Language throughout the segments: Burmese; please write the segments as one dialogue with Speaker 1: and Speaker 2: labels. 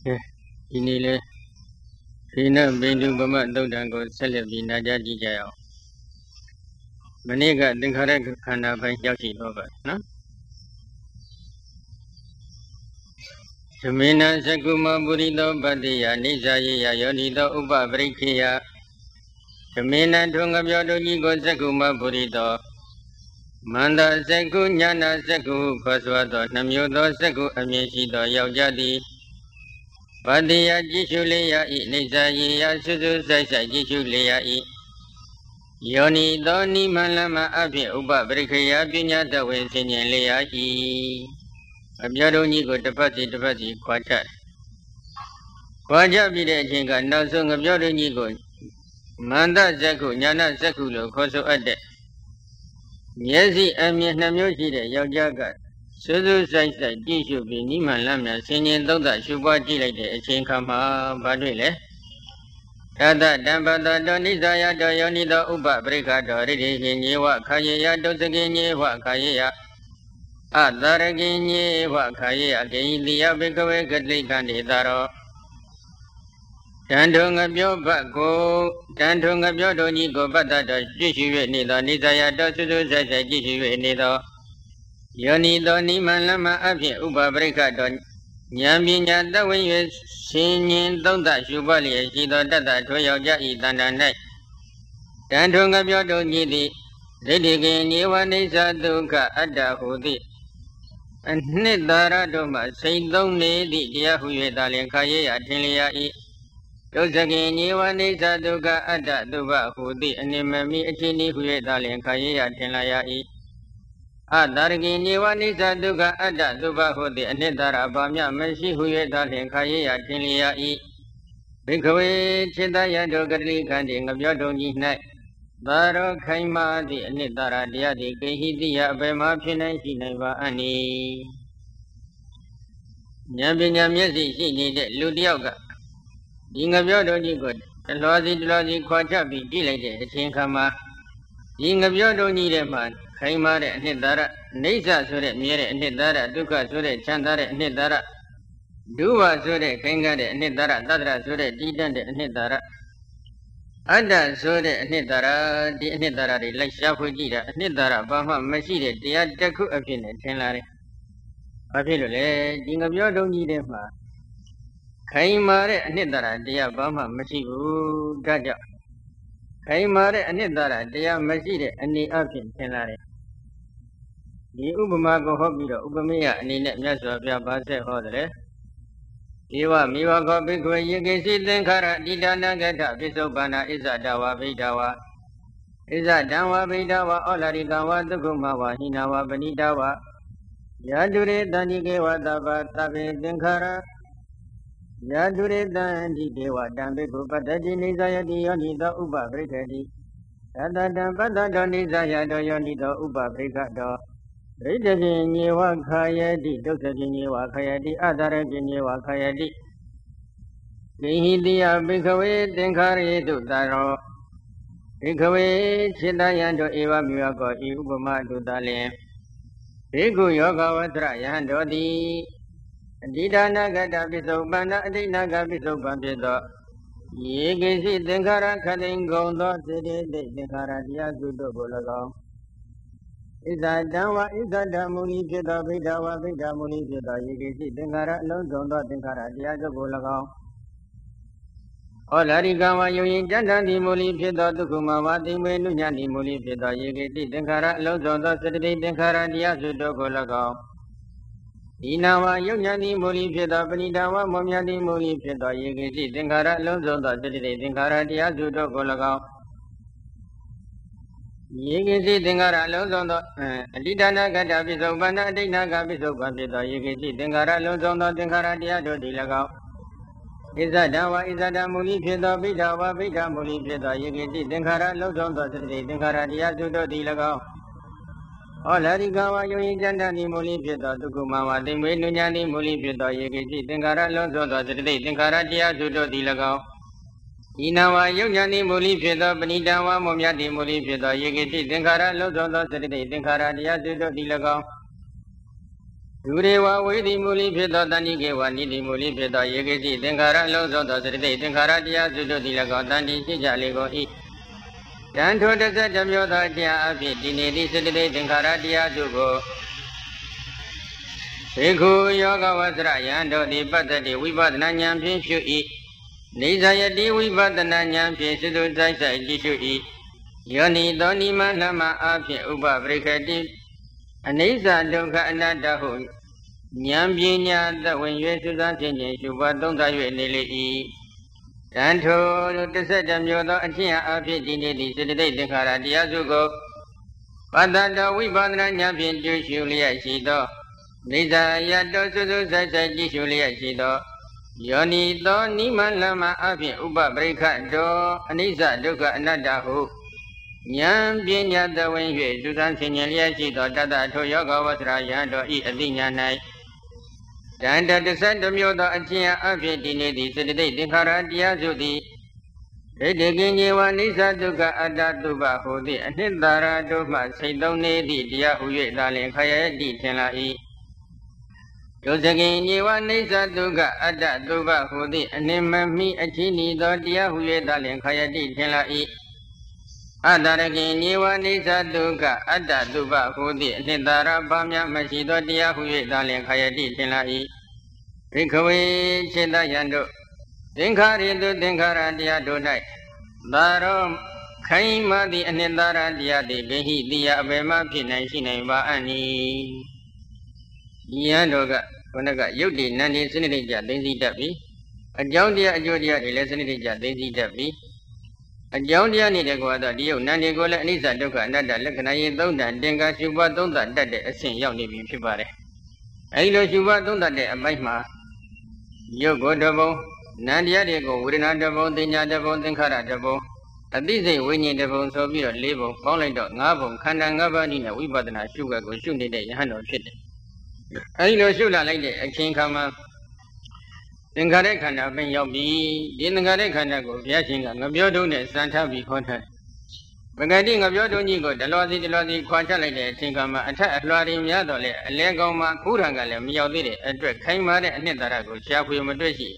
Speaker 1: ဒီနေ့လေဒီနေ့ဘိန္ဒုပမသုတ်တံကိုဆက်လက်ပြီးနာကြားကြည့်ကြရအောင်မနေ့ကသင်္ခါရခန္ဓာပိုင်းရောက်ရှိတော့ပါနော်ဓမေနသကုမပုရိသောပတ္တိယအိဇာယေယယောနိသောဥပပရိခေယဓမေနထုံငပြောတို့ကြီးကိုသကုမပုရိသောမန္တသကုညာနာသကုခေါ်ဆိုသောနှမျိုးသောသကုအမြင်ရှိသောယောက်ျားသည်ပတ္တိယကြည့်ရှုလျက်ဤအိဇာယေယဆွဆွဆိုင်ဆိုင်ကြည့်ရှုလျက်ဤယောနိသောနိမလမအဖြစ်ဥပပရိခေယပညာတဝေဆင်ញင်လျက်ဤအပြောတော်ကြီးကိုတစ်ဖက်စီခွာချပြီးတဲ့အချိန်ကနောက်ဆုံးငပြောတော်ကြီးကိုမန္တဇက္ခုညာနာဇက္ခုလို့ခေါ်ဆိုအပ်တဲ့မျက်စိအမြင်နှမျိုးရှိတဲ့ယောက်ျားကစူးစူးဆိုင်ဆိုင်ကြည့်ရှုပြီးနိမလမ်းမြန်ဆင်ញင်သုံးသရှုပွားကြည့်လိုက်တဲ့အချိန်ခါမှာဘာတွေ့လဲသတ္တတံပတ္တတောနိဇာယတောယောနိသောဥပပရိက္ခတောရိတိဟိညေဝခာယေယတုစကိညေဝခာယေယအတရကိညေဝခာယေယဂိတိယဘိကဝေကတိကံဒေတာရောတန်ထုံငပြောဘတ်ကိုတန်ထုံငပြောတို့ကြီးကိုပတ္တတော်ကြည့်ရှု၍နေသောနိဇာယတောစူးစူးဆိုင်ဆိုင်ကြည့်ရှု၍နေသောယောနိသောနိမလမအဖြစ်ဥပပရိက္ခတောဉာဏ်ပညာတဝိ၍ရှင်ញင်သုံးသရှုပွားလျက်ရှိသောတတ္တထိုယောက်ျားဤတဏ္ဍာ၌တန်ထုံငပြောတို့ကြီးသည်ဒိဋ္ဌိကိညေဝနိစ္စဒုက္ခအတ္တဟုသည်အနှစ်သာရတို့မှစိတ်သုံးနေသည့်တရားဟု၍သာလျှင်ခါရရထင်လျာ၏ဒုစကိညေဝနိစ္စဒုက္ခအတ္တသုဘဟုသည်အနိမမိအချင်းဤဟု၍သာလျှင်ခါရရထင်လျာ၏အတရကိညေဝနိစ္စဒုက္ခအတ္တသုဘဟုသည်အနှစ်သာရဘာမျှမရှိဟု၍သာလျှင်ခါရရထင်လျာ၏ဘိက္ခဝေจิตယတောကတိခန္တိငပြောတုံကြီး၌သာရောခိုင်မာသည့်အနှစ်သာရတရားသည်ကိဟိတိယအပေမှာဖြစ်နိုင်ရှိနိုင်ပါအနိဉာဏ်ပညာမျက်စိရှိနေတဲ့လူတစ်ယောက်ကဒီငပြောတုံကြီးကိုတလွားစီခွာချပြီးကြည့်လိုက်တဲ့အချိန်ခါမှာဒီငပြောတုံကြီးထဲမှာခိုင်မာတဲ့အနှစ်သာရအိဋ္ဌဆိုတဲ့မြဲတဲ့အနှစ်သာရဒုက္ခဆိုတဲ့ချမ်းသာတဲ့အနှစ်သာရဒုဝဆိုတဲ့ခိုင်ခံ့တဲ့အနှစ်သာရသတ္တရဆိုတဲ့တည်တတ်တဲ့အနှစ်သာရအတ္တဆိုတဲ့အနှစ်သာရဒီအနှစ်သာရတွေလိုက်ရှားဖွေကြည့်တာအနှစ်သာရဘာမှမရှိတဲ့တရားတစ်ခုအဖြစ်နဲ့ထင်လာတယ်။ဘာဖြစ်လို့လဲဒီငပြောတုံးကြီးထဲမှာခိုင်မာတဲ့အနှစ်သာရတရားဘာမှမရှိဘူး။ဒါကြောင့်ခိုင်မာတဲ့အနှစ်သာရတရားမရှိတဲ့အနေအဖြစ်ထင်လာတယ်။ဒီဥပမာကိုဟောပြီးတော့ဥပမေယအနေနဲ့မြတ်စွာဘုရားဗာဆက်ဟောတယ်ဧဝမိဝခောဘိက္ခဝေယေကိစီသင်္ခါရတိဒါနဂတပိစုပ္ပန္နာဣဇဒဝဗိဒဝဣဇဒံဝဗိဒဝဩလာရိကဝသုခမဝဟိနဝပဏိတဝယတုရေတန္တိကေဝသဗ္ဗသဗ္ဗေသင်္ခါရယတုရေတန္တိကေဝတံဘိက္ခုပတ္တတိနိဇာယတိယောနိသောဥပပရိက္ခတိသတ္တတံပတ္တတောနိဇာယတောယောနိသောဥပပရိက္ခတောဒိဋ္ဌိညေဝခာယတိဒုက္ခညေဝခာယတိအတရညေဝခာယတိကိဟိတိယဘိက္ခဝေသင်္ခါရေတုတရောဘိက္ခဝေจิตယံတို့ဧဝမြောကောဤဥပမာတုတလင်ဘိက္ခုယောဂဝတ္တယဟံတို့သည်အတိဒါနဂတပိစုပ္ပန္နအတိနာဂပိစုပ္ပန်ဖြစ်သောယေကိစီသင်္ခါရခတိံဂုံသောစေတေတိသင်္ခါရတရားစုတို့ကို၎င်းဣဇာတံဝဣဇာတမုနိဖြစ်သောဗိဒဝဗိဒမုနိဖြစ်သောယေကိစီသင်္ခါရအလုံးစုံသောသင်္ခါရတရားတို့ကို၎င်းဩလာရိကဝယုံရင်တန်တန်ဒီမူလိဖြစ်သောဒုက္ခမဝတိမေနုညာတိမူလိဖြစ်သောယေကိစီသင်္ခါရအလုံးစုံသောစတတိသင်္ခါရတရားစုတို့ကို၎င်းဒီနာဝယုံညာတိမူလိဖြစ်သောပဏိတဝမောမြတိမူလိဖြစ်သောယေကိစီသင်္ခါရအလုံးစုံသောစတတိသင်္ခါရတရားစုတို့ကို၎င်းယေကိစီသင်္ခါရအလုံးစုံသောအတိဒါနဂတပိစုပ္ပန္နအတိနာဂပိစုပ္ပန်ဖြစ်သောယေကိစီသင်္ခါရအလုံးစုံသောသင်္ခါရတရားတို့သည်၎င်းဣဇဒံဝဣဇဒံမူလိဖြစ်သောဗိဒဝဗိဒမူလိဖြစ်သောယေကိစီသင်္ခါရအလုံးစုံသောစတိသင်္ခါရတရားစုတို့သည်၎င်းဩလာရိကဝယုံရင်တန်တန်ဒီမူလိဖြစ်သောဒုက္ခမဝတိမေနုညာတိမူလိဖြစ်သောယေကိစီသင်္ခါရအလုံးစုံသောစတိသင်္ခါရတရားစုတို့သည်၎င်းဤနာဝယုံညာတိမူလိဖြစ်သောပဏိတဝမောမြတိမူလိဖြစ်သောယေကိစီသင်္ခါရအလုံးစုံသောစတိသင်္ခါရတရားစုတို့သည်၎င်းဒူရေဝဝိတိမူလိဖြစ်သောတဏိကေဝနိတိမူလိဖြစ်သောယေကိစီသင်္ခါရလုံးစုံသောစရတိသင်္ခါရတရားစုတို့သည်၎င်းတန်တိရှိကြလေကုန်၏တန်ထိုတစ်ဆက်တစ်မျိုးသောအကျင့်အဖြစ်ဒီနေ့သည်စရတိသင်္ခါရတရားစုကိုဘေခုယောဂဝဆရယံတို့သည်ပတ္တိဝိပဿနာဉာဏ်ဖြင့်ရှု၏နေဇယတိဝိပဿနာဉာဏ်ဖြင့်စိတုတိုက်ဆိုင်ကြည့်ရှု၏ယောနိသောနိမလမအဖြစ်ဥပပရိခတိအနိစ္စဒုက္ခအနတ္တဟုဉာဏ်ပညာသဝင်၍သုသဖြင့်ရှုပါသုံးသ၍နေလေ၏တန်ထိုတစ်ဆက်တစ်မျိုးသောအကျင့်အဖြစ်ဒီနေ့သည်စေတသိက်သင်္ခါရတရားစုကိုပတ္တတော်ဝိပဿနာဉာဏ်ဖြင့်ကြည့်ရှုလျက်ရှိသောနေဇာယတောသုသုဆိုင်ဆိုင်ကြည့်ရှုလျက်ရှိသောယောနိသောနိမလမအဖြစ်ဥပပရိခတောအနိစ္စဒုက္ခအနတ္တဟုဉာဏ်ပညာသဝင်၍သုသဆင်ញင်လျက်ရှိသောတတ္တထိုယောဂဝဆရာယံတို့ဤအသိဉာဏ်၌တန်တတစ်ဆက်တစ်မျိုးသောအကျင့်အဖြစ်ဒီနေ့သည်စေတသိက်သင်္ခါရတရားစုသည်ဒိဋ္ဌိကင်းခြင်းဝနိစ္စဒုက္ခအတ္တသုဘဟူသည့်အနှစ်သာရတို့မှစိတ်သုံးနေသည့်တရားဟု၍သာလင်ခရတိထင်လာ၏ဒုစကင်ညီဝနိစ္စဒုက္ခအတ္တသုဘဟူသည့်အနှိမမိ အချင်းဤသောတရားဟု၍သာလင်ခရတိထင်လာ၏အတ္တရကင်ညီဝနိစ္စဒုက္ခအတ္တသုဘဟူသည့်အနှစ်သာရပါများမရှိသောတရားဟု၍သာလင်ခရတိထင်လာ၏ဘိက္ခဝေခြေတယံတို့သင်္ခါရိတုသင်္ခါရတရားတို့၌သာရောခိုင်မာသည့်အနှစ်သာရတရားသည်ဂိဟိတိယအဘေမဖြစ်နိုင်ရှိနိုင်ပါအံ့ဤယံတို့ကခொနကယုတ်တိနန္ဒီစနစ်တိကြသိသိတတ်ပြီအကြောင်းတရားအကျိုးတရားတွေလည်းစနစ်တိကြသိသိတတ်ပြီအကြောင်းတရားနဲ့တကွာတော့ဒီယုတ်နန္ဒီကိုလည်းအနိစ္စဒုက္ခအနတ္တလက္ခဏာရေးသုံးတန်တင်္ကာရှုပါသုံးတတ်တဲ့အဆင့်ရောက်နေပြီဖြစ်ပါတယ်အဲဒီလိုရှုပါသုံးတတ်တဲ့အပိုင်းမှာယုတ်ကိုတဘုံနန္တရားတွေကိုဝေဒနာတဘုံသိညာတဘုံသင်္ခါရတဘုံအသိစိတ်ဝိညာဉ်တဘုံဆိုပြီးတော့၄ဘုံပေါင်းလိုက်တော့၅ဘုံခန္ဓာ၅ပါးနည်းနဲ့ဝိပဿနာရှုခတ်ကိုရှုနေတဲ့ယဟန်တော်ဖြစ်တယ်အဲဒီလိုရှုလာလိုက်တဲ့အချိန်ခါမှာသင်္ခါရခန္ဓာပင်ရောက်ပြီဒီသင်္ခါရခန္ဓာကိုဘုရားရှင်ကငပြောတုံးနဲ့စံထားပြီးခေါ်ထားပဂတိငပြောတုံးကြီးကိုဒလောစီခွာချလိုက်တဲ့အချိန်ခါမှာအထက်အလွှာတွေများတော့လေအလဲကောင်းမှာခုထံကလည်းမရောက်သေးတဲ့အတွက်ခိုင်မာတဲ့အနှစ်သာရကိုရှားဖွေမတွေ့ရှိ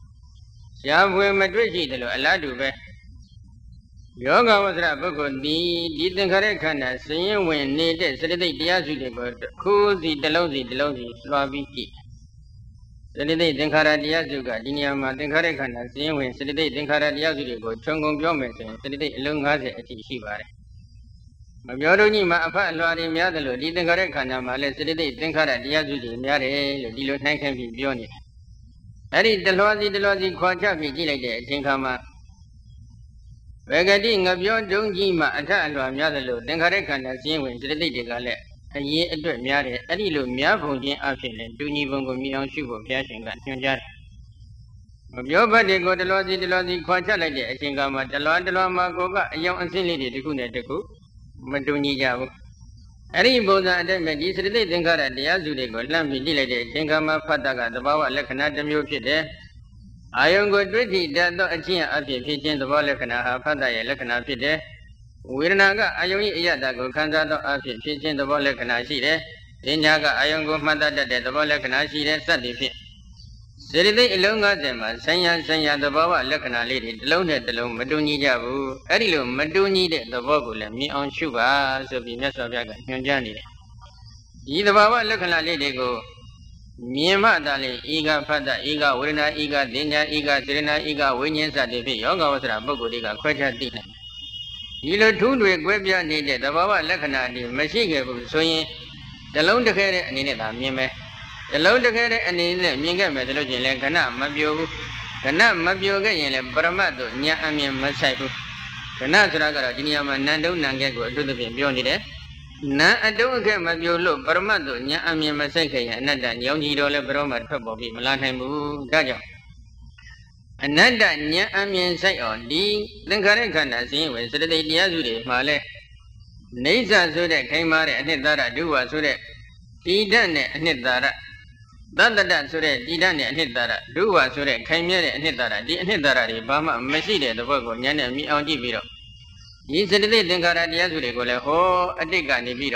Speaker 1: တယ်လို့အလားတူပဲယောဂဝဆရပုဂ္ဂိုလ်သည်ဒီသင်္ခါရခန္ဓာစင်ရင်ဝင်နေတဲ့စရတိတ်တရားစုတွေကိုတစ်ခုစီတစ်လုံးစီလွှာပြီးကြည့်စရတိတ်သင်္ခါရတရားစုကဒီနေရာမှာသင်္ခါရခန္ဓာစင်ရင်ဝင်စရတိတ်သင်္ခါရတရားစုတွေကိုခြုံငုံပြောမယ်ဆိုရင်စရတိတ်အလုံး90အထိရှိပါတယ်မပြောတော့ကြီးမှာအဖတ်အလွှာတွေများတယ်လို့ဒီသင်္ခါရခန္ဓာမှာလည်းစရတိတ်သင်္ခါရတရားစုတွေများတယ်လို့ဒီလိုနှိုင်းခင်းပြီးပြောနေတယ်အဲ့ဒီတလွှာစီခွာချပြီးကြည့်လိုက်တဲ့အချိန်ခါမှာဝေဂတိငပြောတုံးကြီးမှာအထအလွှာများတယ်လို့သင်္ခါရခန္ဓာစင်းဝင်စရတိတ်တွေကလည်းအရေးအတွက်များတယ်အဲ့ဒီလိုများပုံချင်းအဖြစ်လည်းတူညီပုံကိုမြင်အောင်ရှုဖို့ဘုရားရှင်ကညွှန်ကြားတယ်မပြောဘတ်တွေကိုတလွှာစီခွာချလိုက်တဲ့အချိန်ခါမှာတလွှာမှာကိုကအယောင်အစင်းလေးတွေတစ်ခုနဲ့တစ်ခုမတူညီကြဘူးအဲ့ဒီပုံစံအတိုင်းပဲဒီစရတိတ်သင်္ခါရတရားစုတွေကိုလှမ်းပြီးကြည့်လိုက်တဲ့အချိန်ခါမှာဖတ်တာကသဘာဝလက္ခဏာတစ်မျိုးဖြစ်တယ်အာယုံကိုတွေ့ထိတတ်သောအချင်းအဖြစ်ဖြစ်ခြင်းသဘောလက္ခဏာဟာဖတ်တာရဲ့လက္ခဏာဖြစ်တယ်ဝေဒနာကအာယုံ၏အယတကိုခံစားသောအဖြစ်ဖြစ်ခြင်းသဘောလက္ခဏာရှိတယ်ဉာဏ်ကအာယုံကိုမှတ်တတ်တဲ့သဘောလက္ခဏာရှိတယ်စသည်ဖြင့်စေတသိက်အလုံး90မှာဆံရသဘောဝလက္ခဏာလေးတွေတစ်လုံးနဲ့တစ်လုံးမတူညီကြဘူးအဲ့ဒီလိုမတူညီတဲ့သဘောကိုလည်းမြင်အောင်ရှုပါဆိုပြီးမြတ်စွာဘုရားကညွှန်ကြားနေတယ်ဒီသဘောဝလက္ခဏာလေးတွေကိုမြင်မှသာလေဤကဖတ်တာဤကဝေဒနာဤကသင်ညာဤကစေရနာဤကဝိညာဉ်စသည်ဖြင့်ယောဂဝဆရာပုဂ္ဂိုလ်တွေကခွဲခြားသိနိုင်ဒီလိုထူးတွေကွဲပြားနေတဲ့သဘာဝလက္ခဏာတွေမရှိခဲ့ဘူးဆိုရင်တလုံးတစ်ခဲတဲ့အနေနဲ့သာမြင်မယ်တလုံးတစ်ခဲတဲ့အနေနဲ့မြင်ခဲ့မယ်ဆိုလို့ချင်းလည်းခဏမပြိုဘူးခဏမပြိုခဲ့ရင်လည်းပရမတ်တို့ဉာဏ်အမြင်မဆိုင်ဘူးခဏဆိုတာကတော့ဒီနေရာမှာနန္တုနံကဲကိုအထူးသဖြင့်ပြောနေတယ်နာအတုံးအခက်မပြိုလို့ပရမတ်တို့ဉာဏ်အမြင်မဆိုင်ခဲ့ရင်အနတ္တညောင်းကြီးတော့လည်းဘရောမှထွက်ပေါ်ပြီးမလာနိုင်ဘူးဒါကြောင့်အနတ္တဉာဏ်အမြင်ဆိုင်အောင်ဒီသင်္ခါရခန္ဓာစဉ်ဝင်စရတိတ်တရားစုတွေမှာလဲနေဆာဆိုတဲ့ခိုင်မာတဲ့အနှစ်သာရဒုဝါဆိုတဲ့တည်တတ်တဲ့အနှစ်သာရသတ္တတဆိုတဲ့တည်တတ်တဲ့အနှစ်သာရဒုဝါဆိုတဲ့ခိုင်မြဲတဲ့အနှစ်သာရဒီအနှစ်သာရတွေဘာမှမရှိတဲ့သဘောကိုဉာဏ်နဲ့မြင်အောင်ကြည့်ပြီးတော့ဒီစရတိတ်သင်္ခါရတရားစုတွေကိုလည်းဟောအတိတ်ကနေပြီးတော့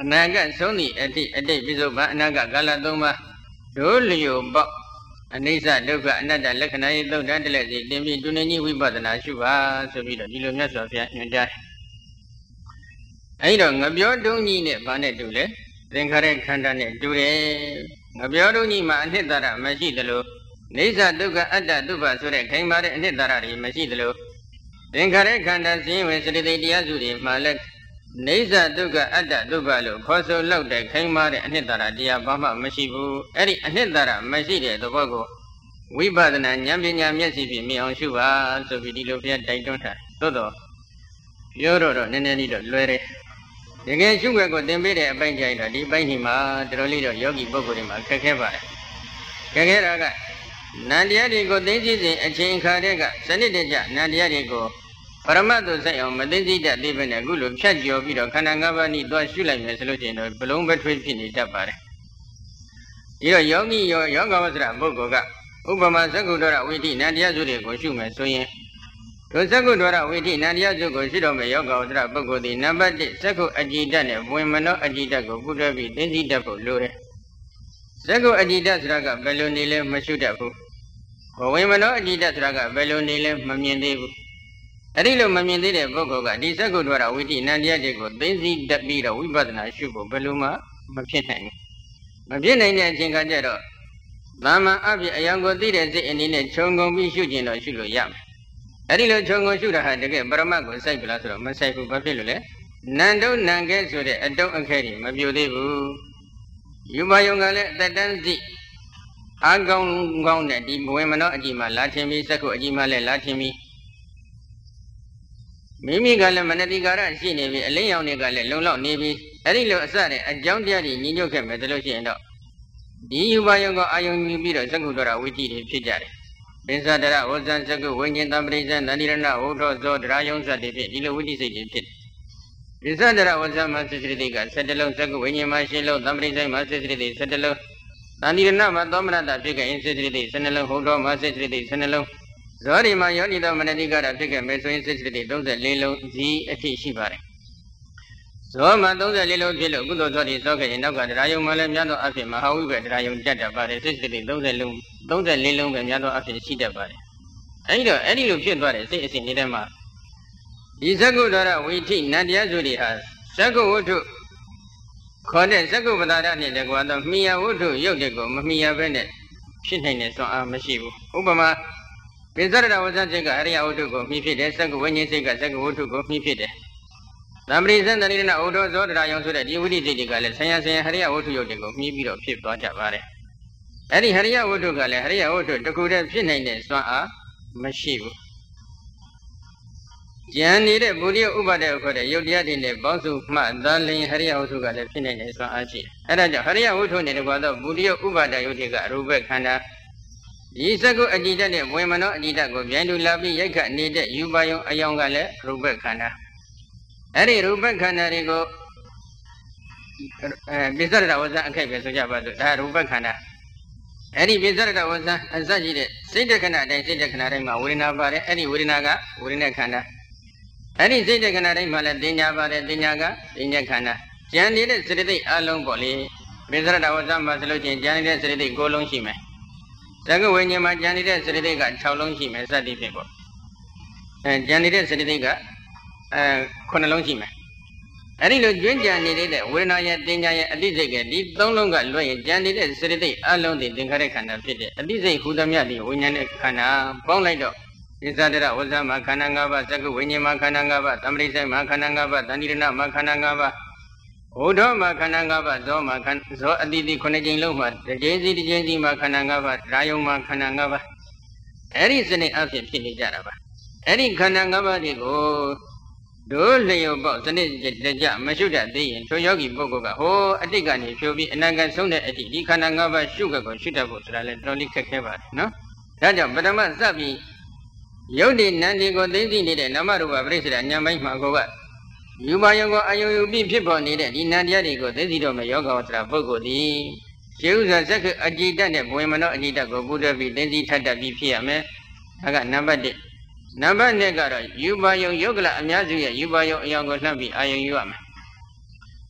Speaker 1: နာဂတ်ဆုံးသည့်အတိအတိပိစုပန်အနာဂတ်ကာလသုံးပါးဒုလျောပေါအနိစ္စဒုက္ခအနတ္တလက္ခဏာရေးသုတ်တန်တလက်စီတင်ပြီးတူနေကြီးဝိပဿနာရှုပါဆိုပြီးတော့ဒီလိုမြတ်စွာဘုရားညွှန်ကြားတယ်။အဲဒီတော့ငပြောတုံးကြီးနဲ့ဘာနဲ့တူလဲသင်္ခါရခန္ဓာနဲ့တူတယ်။ငပြောတုံးကြီးမှာအနှစ်သာရမရှိသလိုနေသဒုက္ခအတ္တသုဘဆိုတဲ့ခိုင်မာတဲ့အနှစ်သာရတွေမရှိသလိုသင်္ခါရခန္ဓာစင်းဝင်စတိတရားစုတွေမှာလည်းနေသဒုက္ခအတ္တသုဘလို့ခေါ်ဆိုလောက်တဲ့ခိုင်မာတဲ့အနှစ်သာရတရားဘာမှမရှိဘူး။အဲ့ဒီအနှစ်သာရမရှိတဲ့သဘောကိုဝိပဿနာဉာဏ်ပညာမျက်စိဖြင့်မြင်အောင်ရှုပါဆိုပြီးဒီလိုဘုရားတိုက်တွန်းထားတယ်။သို့တော့ပြောတော့နည်းနည်းလေးတော့လွယ်တယ်။တကယ်ရှုွက်ကိုသင်ပေးတဲ့အပိုင်းကြိုင်တော့ဒီပိုင်းဒီမှာတော်တော်လေးတော့ယောဂီပုဂ္ဂိုလ်တွေမှာခက်ခဲပါတယ်။ခက်ခဲတာကနန္တရားတွေကိုသိသိစဉ်အချိန်ခါတဲ့ကစနစ်တကျနန္တရားတွေကိုပရမတ်သို့ဆက်အောင်မသိသိတတ်သေးပဲနဲ့အခုလိုဖြတ်ကျော်ပြီးတော့ခန္ဓာ၅ပါးဤသွားရှုလိုက်မယ်ဆိုလို့ရှိရင်တော့ဘလုံးပဲထွေးဖြစ်နေတတ်ပါတယ်။ဒီတော့ယောဂီယောဂဝဆရာပုဂ္ဂိုလ်ကဥပမာသက္ကုဒ္ဒရဝိထိနန္တရားစုတွေကိုရှုမယ်ဆိုရင်ဒုသက္ကုဒ္ဒရဝိထိနန္တရားစုကိုရှုတော့မယ်ယောဂဝဆရာပုဂ္ဂိုလ်ဒီနံပါတ်1သက္ကုအကြည်တတ်နဲ့ဝင်မနောအကြည်တတ်ကိုကုတွဲပြီးသိသိတတ်ဖို့လိုတယ်။သက္ကုအကြည်တတ်ဆိုတာကဘယ်လိုနေလဲမရှုတတ်ဘူး။ဝင်မနောအကြည်တတ်ဆိုတာကဘယ်လိုနေလဲမမြင်သေးဘူး။အဲ့ဒီလိုမမြင်သေးတဲ့ပုဂ္ဂိုလ်ကဒီသက္ကုဒ္ဒရဝိထိနန္တရားတွေကိုသိသိတတ်ပြီးတော့ဝိပဿနာရှုဖို့ဘယ်လိုမှမဖြစ်နိုင်ဘူး။မဖြစ်နိုင်တဲ့အချိန်ခါကျတော့သာမန်အဖြစ်အယောင်ကိုသိတဲ့စိတ်အနေနဲ့ခြုံငုံပြီးရှုကျင်တော့ရှုလို့ရမယ်။အဲဒီလိုခြုံငုံရှုတာဟာတကယ်ပရမတ်ကိုစိုက်ပလားဆိုတော့မစိုက်ဘူးဘာဖြစ်လို့လဲ။နန္တုနံကဲဆိုတဲ့အတုံးအခဲတွေမပြိုသေးဘူး။ယူပါယုံကလည်းအတ္တန်သိအာကောင်းကောင်းတဲ့ဒီဘဝင်မနောအကြည့်မှလာခြင်းပြီးစက္ခုအကြည့်မှလည်းလာခြင်းပြီးမိမိကလည်းမနတိကာရရှိနေပြီအလင်းရောင်တွေကလည်းလုံလောက်နေပြီအဲဒီလိုအစတဲ့အကြောင်းတရားတွေညီညွတ်ခဲ့မယ်ဆိုလို့ရှိရင်တော့ဒီယူပါယုံကအာယုံယူပြီးတော့သက္ကုဒ္ဒရဝိထိတွေဖြစ်ကြတယ်။ပင်စဒရဝဇ္ဇံသက္ကုဝိညာဉ်တံပရိစ္ဆန်သန္တိရဏဝုထောဇောဒရာယုံစတဲ့ဖြစ်ဒီလိုဝိထိစိတ်တွေဖြစ်တယ်။ပင်စဒရဝဇ္ဇံမှာစိတ္တိက7လုံးသက္ကုဝိညာဉ်မှာ8လုံးတံပရိစ္ဆန်မှာစိတ္တိ7လုံးသန္တိရဏမှာသောမနတဖြစ်ခဲ့ရင်စိတ္တိ12လုံးဝုထောမှာစိတ္တိ12လုံးဇောဒီမှာယောနိတော်မနတိကရဖြစ်ခဲ့မယ်ဆိုရင်စိတ္တိ34လုံးဒီအထိရှိပါတယ်။ဇောမှာ34လုံးဖြစ်လို့ကုသိုလ်ဇောတိစောခဲ့ရင်နောက်ကတရားယုံမှာလည်းများသောအဖြစ်မဟာဝိဘတရားယုံတက်တတ်ပါတယ်စိတ္တိ34လုံးပဲများသောအဖြစ်ရှိတတ်ပါတယ်။အဲဒီတော့အဲ့ဒီလိုဖြစ်သွားတဲ့စိတ်အစဉ်နေတဲ့မှာဒီသက္ကုဒ္ဒရဝိထိနန္တရားစုတွေဟာသက္ကုဝတ္ထုခေါ်တဲ့သက္ကုပဒါရနဲ့တကွာတော့မိယဝတ္ထုရုပ်တွေကိုမမိယဘဲနဲ့ဖြစ်နိုင်တဲ့စွမ်းအားမရှိဘူး။ဥပမာပိစရဒဝဇ္ဇစိတ်ကအရိယဝတ္ထုကိုမှီဖြစ်တယ်သက္ကုဝိညာဉ်စိတ်ကသက္ကုဝတ္ထုကိုမှီဖြစ်တယ်။သံပရိစ္ဆန်တဏိရဏဩဒောဇောဒရာယုံဆိုတဲ့ဒီဝိတိစိတ်တွေကလည်းဆရာဟရိယဝတ္ထုရုပ်တွေကိုမှီပြီးတော့ဖြစ်သွားကြပါတယ်။အဲ့ဒီဟရိယဝတ္ထုကလည်းဟရိယဝတ္ထုတစ်ခုတည်းဖြစ်နိုင်တဲ့စွမ်းအားမရှိဘူး။ဉာဏ်နေတဲ့ဗုဒ္ဓဥပဒေခေါ်တဲ့ယုတ်တရားတွေနဲ့ပေါင်းစုမှသာလျှင်ဟရိယဝတ္ထုကလည်းဖြစ်နိုင်တဲ့စွမ်းအားရှိတယ်။အဲ့ဒါကြောင့်ဟရိယဝတ္ထုနဲ့တကွာတော့ဗုဒ္ဓဥပဒေယုတ်တွေကရူပခန္ဓာဒီစကုအကြည်တတ်တဲ့ဝေမနောအကြည်တတ်ကိုပြန်တူလာပြီးရိုက်ခတ်နေတဲ့ယူပါယုံအယောင်ကလည်းရူပခန္ဓာအဲ့ဒီရူပခန္ဓာတွေကိုပိစရဒဝဇ္ဇအခိုက်ပဲဆိုကြပါစို့ဒါရူပခန္ဓာအဲ့ဒီပိစရဒဝဇ္ဇအစရှိတဲ့စိတ်တခဏတိုင်းစိတ်တခဏတိုင်းမှာဝေဒနာပါတယ်အဲ့ဒီဝေဒနာကဝေဒနာခန္ဓာအဲ့ဒီစိတ်တခဏတိုင်းမှာလည်းတင်ညာပါတယ်တင်ညာကတင်ညာခန္ဓာဉာဏ်နေတဲ့စရတိအလုံးပေါ့လေပိစရဒဝဇ္ဇမှာဆိုလို့ချင်းဉာဏ်နေတဲ့စရတိ9လုံးရှိမယ်သက္ကဝိညာဉ်မှာဉာဏ်နေတဲ့စရတိက6လုံးရှိမယ်စသည်ဖြင့်ပေါ့ဉာဏ်နေတဲ့စရတိက9လုံးရှိမယ်အဲ့ဒီလိုကျွင်းကြံနေတဲ့ဝေဒနာရဲ့တင်ညာရဲ့အတိစိတ်ကဒီ3လုံးကလွတ်ရင်ဉာဏ်နေတဲ့စရတိအလုံးတွေသင်္ခါရခန္ဓာဖြစ်တဲ့အတိစိတ်ဟူသမျှဒီဝိညာဉ်နဲ့ခန္ဓာပေါင်းလိုက်တော့ဣဇဒရဝဇ္ဇမှာခန္ဓာ5ပါးသက္ကဝိညာဉ်မှာခန္ဓာ5ပါးသံပရိစ္ဆေမှာခန္ဓာ5ပါးတဏိရဏမှာခန္ဓာ5ပါးဟိုတော့မှာခန္ဓာ၅ပါးဇောမှာဇောအတိတိ9ကြိမ်လုံးမှာတစ်ကြိမ်စီမှာခန္ဓာ၅ပါးဓာယုံမှာခန္ဓာ၅ပါးအဲ့ဒီစနစ်အဖြစ်ဖြစ်နေကြတာပါအဲ့ဒီခန္ဓာ၅ပါးတွေကိုဒုလျောပေါစနစ်တကျမရှုတတ်သေးရင်ထိုယောဂီပုဂ္ဂိုလ်ကဟိုအတိတ်ကနေဖြိုပြီးအနာဂတ်ဆုံးတဲ့အထိဒီခန္ဓာ၅ပါးရှုကိုရှုတတ်ဖို့ဆိုတာလည်းတော်တော်လေးခက်ခဲပါတယ်နော်ဒါကြောင့်ပထမစပြီးယုတ်တိနန္ဒီကိုသိသိနေတဲ့နာမရူပပရိစ္ဆေဒဉာဏ်ပိုင်းမှာကိုကယူပါယုံကိုအယုံယူပြီးဖြစ်ပေါ်နေတဲ့ဒီနန္တရားတွေကိုသိသိတော့မဲ့ယောဂဝတ္တပုဂ္ဂိုလ်သည်ရှေးဥစွာစက္ကအကြည်တတ်တဲ့ဘဝမနောအကြည်တတ်ကိုပူတတ်ပြီးသိသိထတ်တတ်ပြီးဖြစ်ရမယ်ဒါကနံပါတ်1နံပါတ်2ကတော့ယူပါယုံယုတ်ကလအများစုရဲ့ယူပါယုံအယောင်ကိုလှမ်းပြီးအာယုံယူရမယ်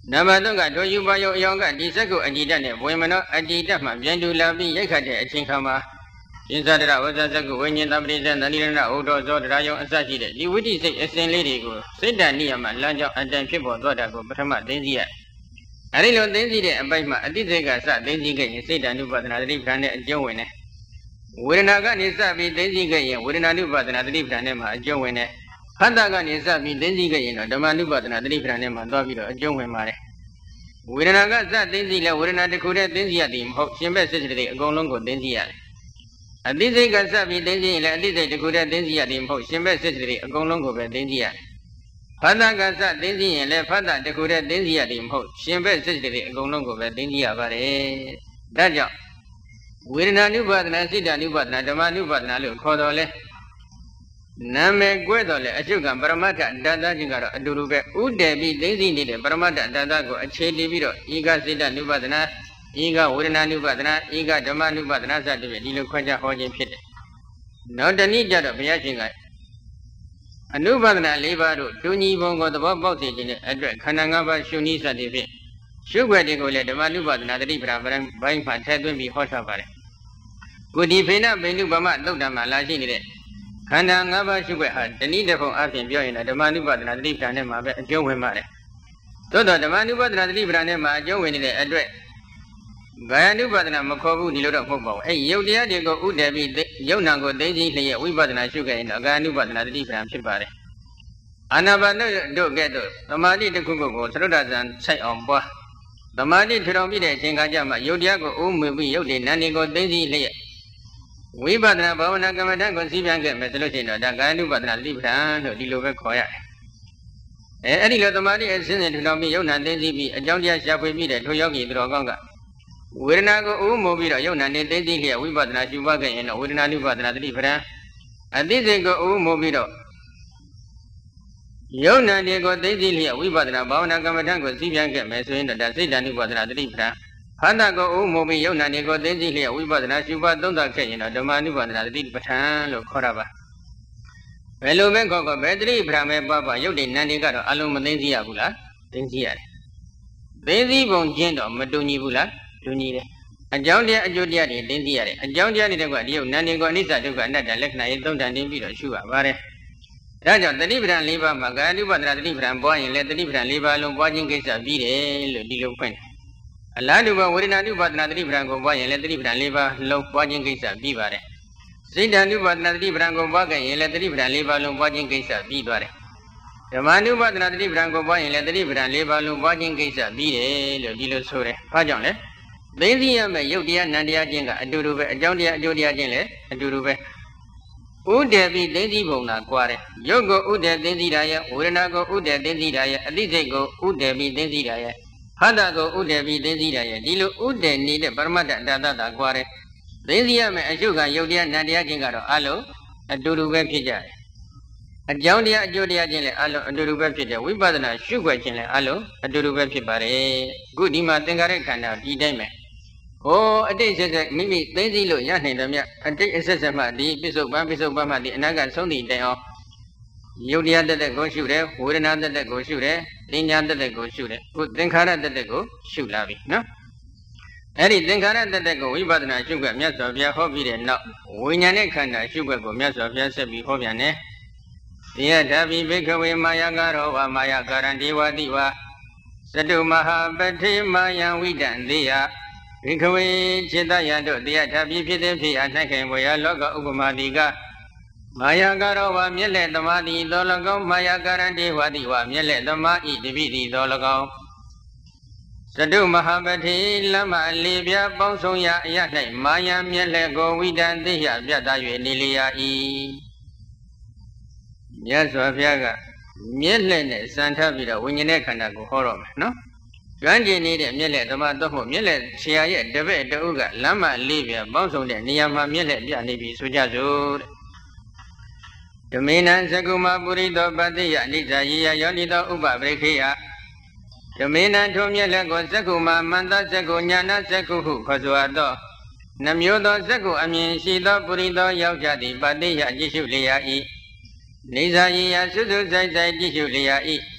Speaker 1: Namadoga do you buy your younger Disago Ajita women Ajita Mabiandu Labi Yakate Chinkama Insadra was a Zago when you have reason and Nina Odo Zodrayo and Sajida. You would say a same lady go. Sit down near my lunch and then people go Batama Denzia. I don't know Denzia and by my Adizega sat Denzia sit and do but another different Joanne. Wouldn't I got his sabi Denzia, wouldn't I do but another different Joanne? Handagan is a Denzia, the man who got another different name, Davido, Joan Mare. We don't got that Denzia, wouldn't I decode Denzia, the hope, Simba City, go long with Denzia. And this is Gasabi Denzia, and this is the good Denzia, the hope, Simba City, go long with Denzia. Handagasa Denzia, and left Handa, the good Denzia, the hope, Simba City, go long with Denzia, but that job. We don't know but I sit down, but not the man who but not look, Codole. Name Guedole, a sugar, Baramata, Dada Jingara, Durube, would there be Daisy, Baramata, Dadago, a shady video, Iga Sida Nubadana, Iga Urina Nubadana, Iga Dama Nubadana, Dilu Quaja Hojin Pit. Not the need of Yashinga. A Nubadana Lebaru, Tuni Bongo, the Bob in the address, Kanangaba, Shunisa Divi. Sugar de Gole, the Manubadana, the Libra, buying my head will be hot about it. Good Ifena, Benubama, Dodama, Lajin. Kanangaba Sugar had the need for Akin Join at the Manubadana, the Libra, and Joe Mare. So the Manubadana, the Libra, and Joe in the address. Gayanu Badana Makobu, the Lord of Hobo. Hey, Yodia, they go, would there be Yonango, Daisy, we Badana Sugar in the Ganu Badana, the Libra, Shibare. Anabano do get the Madi the Kugo, Trodas and say on bois. The Madi Tromide, Chingajama, Yodiago, Umi, Yodi, Nanigo, Daisy, Lay. We Badana Bavana Gamadan, Sibian, Methalocino, the Ganu Badana, Libra, no Dilove Koya. Any little Madi is sent to Nomi Yona, Daisy, a Jondia Shapu, the Toyogi, Drogonga. We are not go movie, Yona, Daisy here, we Badana Shubaga, and we are not Badana, Libra. And this is go movie. Yona, they got Daisy here, we Badana, Bavana Gamadan, Sibian, Messin, the Dasi, Badana, Libra. Handa go movie, Yona, they got Daisy here, we Badana Shuba, don't the man who Badana, Libra, Coraba. Hello, Bangkok, Bedri, Brahma, Baba, Yodi, Naniga, Alumanizia Bula, Dinzia. Daisy Bon Gendo, Maduni Bula, Dunide. A Joundia, Judia, Dinzia, a Joundia, you, Nanigo, Nisa, Duganada, Lekna, don't and Divido, Shua, Vare. Raja, the Libra and Liba, Magadu, but the Libra and Boy, and let the Libra and Liba, watching case of Vide, Dilo Quint. A Laduba, would not do but not the Libra and go boy, and let the Libra and Liba, low watching case of Vivare. Sit down, do but not the Libra and go back, and let the Libra and Liba, low watching case of Vivare. The man do but not the Libra and go boy, and let the Libra and Liba, low watching case of Vide, Dilo Sore, Pajon. Daisy and Yodia, Nadia Jinga, a Durube, a Jodia, Jodia Jinle, a Durube. Would there be Daisy Bona, Quare? Yogo, would there Daisy Daya, Uranago, would there Daisy Daya, Adizego, would there be Daisy Daya, Hadago, would there be Daisy Daya, Dilo, would there need a Parmata Dada Quare? Daisy and Ashuga, Yodia, Nadia Jingaro, Alo, a Durube Pija. A Jodia, Jodia Jinle, Alo, a Durube Pija, we badana, Sugar Jinle, Alo, a Durube Pibare, good Ima Tengare Kana, Didame. Oh, a day says that maybe Daisy look young in the a day says that my deep is of Bama, and I got Sunday day off. You the other that go shoot there, would another that go shoot there, then the other that go shoot it. Good think harder that they go shoot Lavi, no? Any think harder that they go, we but not sugar, yes, of your hobby and not. When your neck and sugar go, yes, of your sebi hobiane. Dear Davi, big away Maya Garo, Maya Garandiwa Diva. Sadu Maha, Betty Maya, we done there. Rikaway, Chitayado, the Atabi Piti, and I came where Loga Ugumadiga. Maya Garova, Mille, the Madi, Dolago, Maya Garandi, Wadiwa, Mille, the Madi, the Vidi, Dolago. Sadu Mahabati, Lama, Libya, Bonsoya, Yate, Maya, Mille, go, we done the Yada, Nilia E. Yes, Wafiaga, Mille, Santa Vida, when you neck and go horror, no? Ganji needed Millet, the Madoho, Millet, Shia, the Vet, the Uga, Lama, Libya, Bonson, Niama, Millet, Yanibi, Sujazu. The main answer Guma Burito, Badia, Nita, Yonida, Uba, Brekia. The main Antomia Lego, Sekuma, Manda, Seko, Yana, Seko, Kazuado. Namyodo, Seko, I mean, Shida, Burito, Yaujadi, Badia, Jishulia E. Nisa, Suzu, Jishulia E.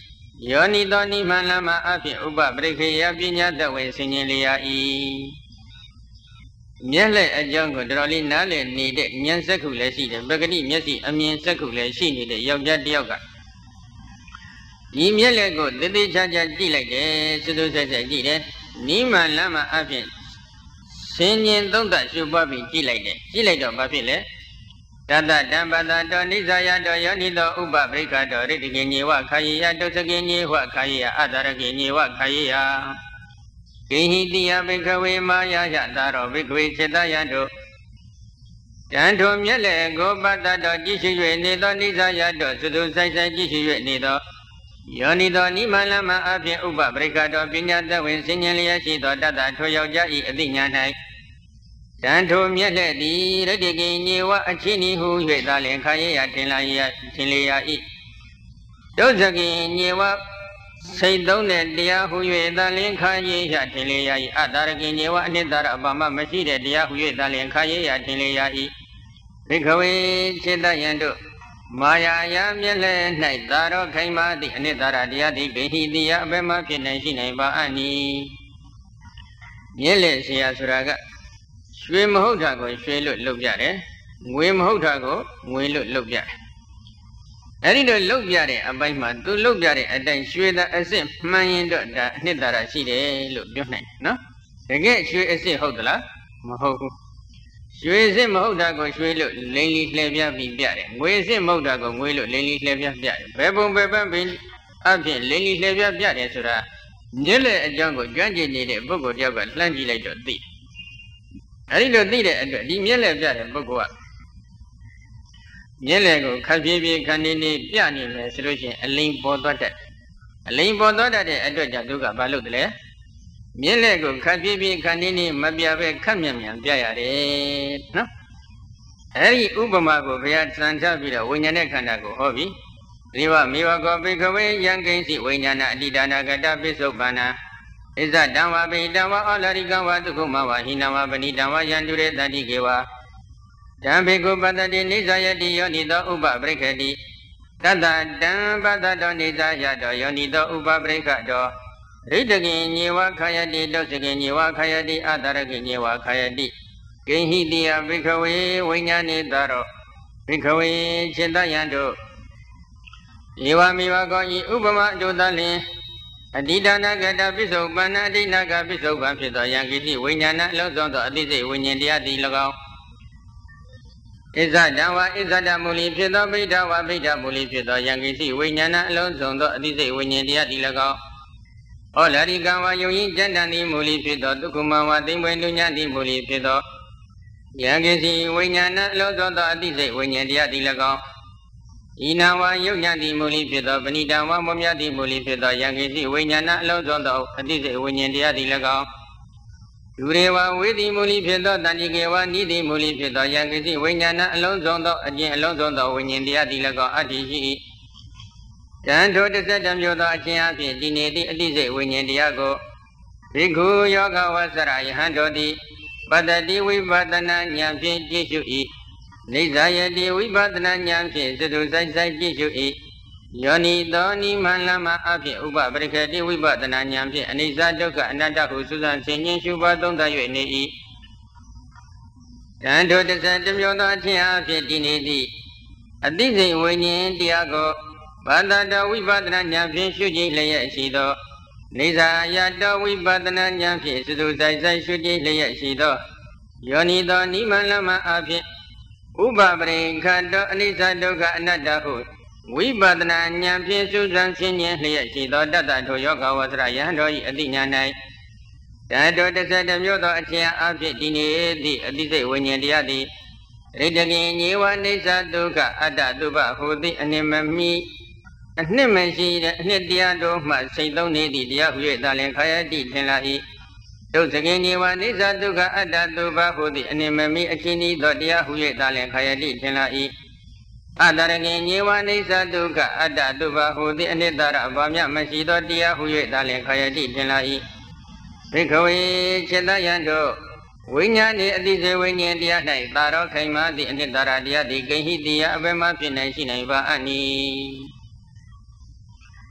Speaker 1: ယောနိသောနိမန္လမအဖြင့်ဥပပရိခေယပညာတဝေဆင်ញင်လျာ၏မျက်လက်အကြောင်းကိုတော်တော်လေးနားလည်နေတဲ့ဉာဏ်စက္ခုလည်းရှိတယ်ပဂတိမျက်စိအမြင်စက္ခုလည်းရှိနေတဲ့ယောက်ျားတစ်ယောက်ကဒီမျက်လက်ကိုတည်တည်ချာချာကြည့်လိုက်တယ်စွတ်စွတ်ဆက်ဆက်ကြည့်တယ်နိမန္လမအဖြင့်ဆင်ញင်သုံးသရှုပွားပြီးကြည့်လိုက်တယ်ကြည့်လိုက်တော့ဘာဖြစ်လဲတတတံပတတောနိဇာယတောယောနိတောဥပပရိက္ခတောရိတိကေညေဝခာယေယတုစကေညေဝခာယေယအတရကေညေဝခာယေယဂိဟိတိယဘိကဝေမာယယသာရောဘိကဝေစေတယတုတံထုံမျက်လက်ကိုပတတောကြည့်ရှိ၍နေသောနိဇာယတောစွတ်စွတ်ဆိုင်ဆိုင်ကြည့်ရှိ၍နေသောယောနိတောနိမန္လမအဖြင့်ဥပပရိက္ခတောပညာတဝေဆင်ញင်လျက်ရှိသောတတထိုယောက်ျား၏အသိဉာဏ်၌တန်ထိုမျက်လက်သည်ရတ္တိကိညေဝအချင်းဤဟု၍သာလင်ခာယေယထင်လျာ၏ဒုစကိညေဝစိတ်သုံးတဲ့တရားဟု၍သာလင်ခာယေယထင်လျာ၏အတရကိညေဝအနှစ်သာရအပမမရှိတဲ့တရားဟု၍သာလင်ခာယေယထင်လျာ၏ဘိခဝေစေတယံတို့မာယာယမျက်လက်၌သာရောခိုင်မာသည့်အနှစ်သာရတရားသည်ဂိဟိတိယအဘယ်မှဖြစ်နိုင်ရှိနိုင်ပါအနိမျက်လက်เสียဆိုတာကရွှေမဟုတ်တာကိုရွှေလို့လုပ်ပြတယ်ငွေမဟုတ်တာကိုငွေလို့လုပ်ပြတယ်အဲ့ဒီလိုလုပ်ပြတဲ့အပိုင်းမှာသူလုပ်ပြတဲ့အတိုင်းရွှေသာအစစ်မှန်ရင်တော့ဒါအနှစ်သာရရှိတယ်လို့ပြောနိုင်တယ်နော်တကယ်ရွှေအစစ်ဟုတ်သလားမဟုတ်ဘူးရွှေစစ်မဟုတ်တာကိုရွှေလို့လိမ့်လီလှည့်ပြပြီးပြတယ်ငွေစစ်မဟုတ်တာကိုငွေလို့လိမ့်လီလှည့်ပြပြတယ်ဘယ်ပုံဘယ်ပန်းပြီးအဖြစ်လိမ့်လီလှည့်ပြပြတယ်ဆိုတာမျက်လက်အကြောင်းကိုကြွန့်ကျင်နေတဲ့ပုဂ္ဂိုလ်တယောက်ကလှမ်းကြည့်လိုက်တော့သိအဲ့ဒီလိုသိတဲ့အတွက်ဒီမျက်လက်ပြတဲ့ပုဂ္ဂိုလ်ကမျက်လက်ကိုခပ်ပြေးပြေးခဏနေပြနေမယ်ဆိုလို့ရှိရင်အလိမ်ပေါ်သွားတတ်အလိမ်ပေါ်သွားတတ်တဲ့အတွက်ကြောင့်သူကဘာလုပ်တယ်လဲမျက်လက်ကိုခပ်ပြေးပြေးခဏနေမပြပဲခပ်မြန်မြန်ပြရတယ်နော်အဲ့ဒီဥပမာကိုဘုရားစံချပြီးတော့ဝိညာဉ်နဲ့ခန္ဓာကိုဟောပြီးဒီဝမေဝကောဘိကဝေယံကိဉ္စီဝိညာဏအတိဒါနာကတပိစုပ္ပန္နာဣဇတံဝဗိတံဝအောလာရိကံဝဒုက္ခမဝဟိနံဝပဏိတံဝယန္တုရေတတိကေဝတံဘေကုပတ္တိနိဇာယတိယောနိသောဥပပရိက္ခတိတတတံပတ္တောနိဇာယတောယောနိသောဥပပရိက္ခတောရိတကိညေဝခာယတိဒုစကိညေဝခာယတိအတရကိညေဝခာယတိဂိဟိတိယဘိခဝေဝိညာဏိတရောဘိခဝေစေတယံတို့ဧဝမေဝကောဤဥပမအတုတလင်အတိဒါနကတပိစုပန္နအတိနာကပိစုပန်ဖြစ်သောယံကိတိဝိညာဏအလုံးစုံသောအတိစိတ်ဝိညာဉ်တရားသည်၎င်းဣဇဒံဝဣဇဒမူလီဖြစ်သောဗိဓဝဗိဓမူလီဖြစ်သောယံကိတိဝိညာဏအလုံးစုံသောအတိစိတ်ဝိညာဉ်တရားသည်၎င်းဩလာရိကံဝယုံရင်ကျန်တန်သည်မူလီဖြစ်သောဒုက္ခမဝသိမ့်ပွေလူညာသည်မူလီဖြစ်သောယံကိတိဝိညာဏအလုံးစုံသောအတိစိတ်ဝိညာဉ်တရားသည်၎င်းဤနာဝယုတ်ညတိမူလီဖြစ်သောပဏိတံဝမမြတ်တိမူလီဖြစ်သောယံကိတိဝိညာဏအလုံးစုံသောအတိစိတ်ဝိညာဉ်တရားသည်၎င်းဒုရေဝဝေတိမူလီဖြစ်သောတဏိကေဝနိတိမူလီဖြစ်သောယံကိတိဝိညာဏအလုံးစုံသောအကျင့်အလုံးစုံသောဝိညာဉ်တရားသည်၎င်းအတ္တိရှိ၏တန်ထို17မျိုးသောအကျင့်အဖြစ်ဒီနေသည့်အတိစိတ်ဝိညာဉ်တရားကိုဘိက္ခုယောဂဝဆရယဟန်တို့သည်ပတ္တိဝိပဿနာဉာဏ်ဖြင့်ကြည့်ရှု၏နိဇာယတိဝိပဿနာဉာဏ်ဖြင့်စတုဆိုင်ဆိုင်ကြည့်ရှု၏ယောနိသောနိမန္လမအဖြင့်ဥပပရိက္ခတိဝိပဿနာဉာဏ်ဖြင့်အနိစ္စဒုက္ခအနတ္တဟုစူးစမ်းဆင်ခြင်ရှုပွားသုံးသပ်၍နေ၏တန်ထို17မျိုးသောအထင်အဖြစ်ဒီနေသည့်အသိစိတ်ဝိညာဉ်တရားကိုဘာသာတော်ဝိပဿနာဉာဏ်ဖြင့်ရှုကြည့်လျက်ရှိသောနိဇာယတောဝိပဿနာဉာဏ်ဖြင့်စတုဆိုင်ဆိုင်ရှုကြည့်လျက်ရှိသောယောနိသောနိမန္လမအဖြင့်ဥပပရိက္ခတောအနိစ္စဒုက္ခအနတ္တဟုဝိပဿနာဉာဏ်ဖြင့်စူးစမ်းဆင်ခြင်လျက်ရှိသောတတ္တထိုယောဂဝဆရယဟန်တော်၏အတိညာ၌တန်ထို17မျိုးသောအထင်အဖြစ်ဒီနေသည့်အတိစိတ်ဝိညာဉ်တရားသည်ရိတ္တကိညေဝနိစ္စဒုက္ခအတ္တသုဘဟူသည့်အနှိမမီအနှစ်မရှိတဲ့အနှစ်တရားတို့မှစိတ်သုံးနေသည့်တရားဟု၍သာလင်ခာယတိထင်လာ၏ဒုစကိညေဝနိစ္စဒုက္ခအတ္တသုဘဟူသည့်အနှိမမီအချင်းဤသောတရားဟု၍သာလင်ခာယတိထင်လာ၏အတ္တရကိညေဝနိစ္စဒုက္ခအတ္တသုဘဟူသည့်အနှစ်သာရဘာမျှမရှိသောတရားဟု၍သာလင်ခာယတိထင်လာ၏ဘိက္ခဝေစေတယံတို့ဝိညာဉ်၏အတိစေဝိညာဉ်တရား၌သာရောခိုင်မာသည့်အနှစ်သာရတရားသည်ဂိဟိတိယအဘယ်မှဖြစ်နိုင်ရှိနိုင်ပါအနိ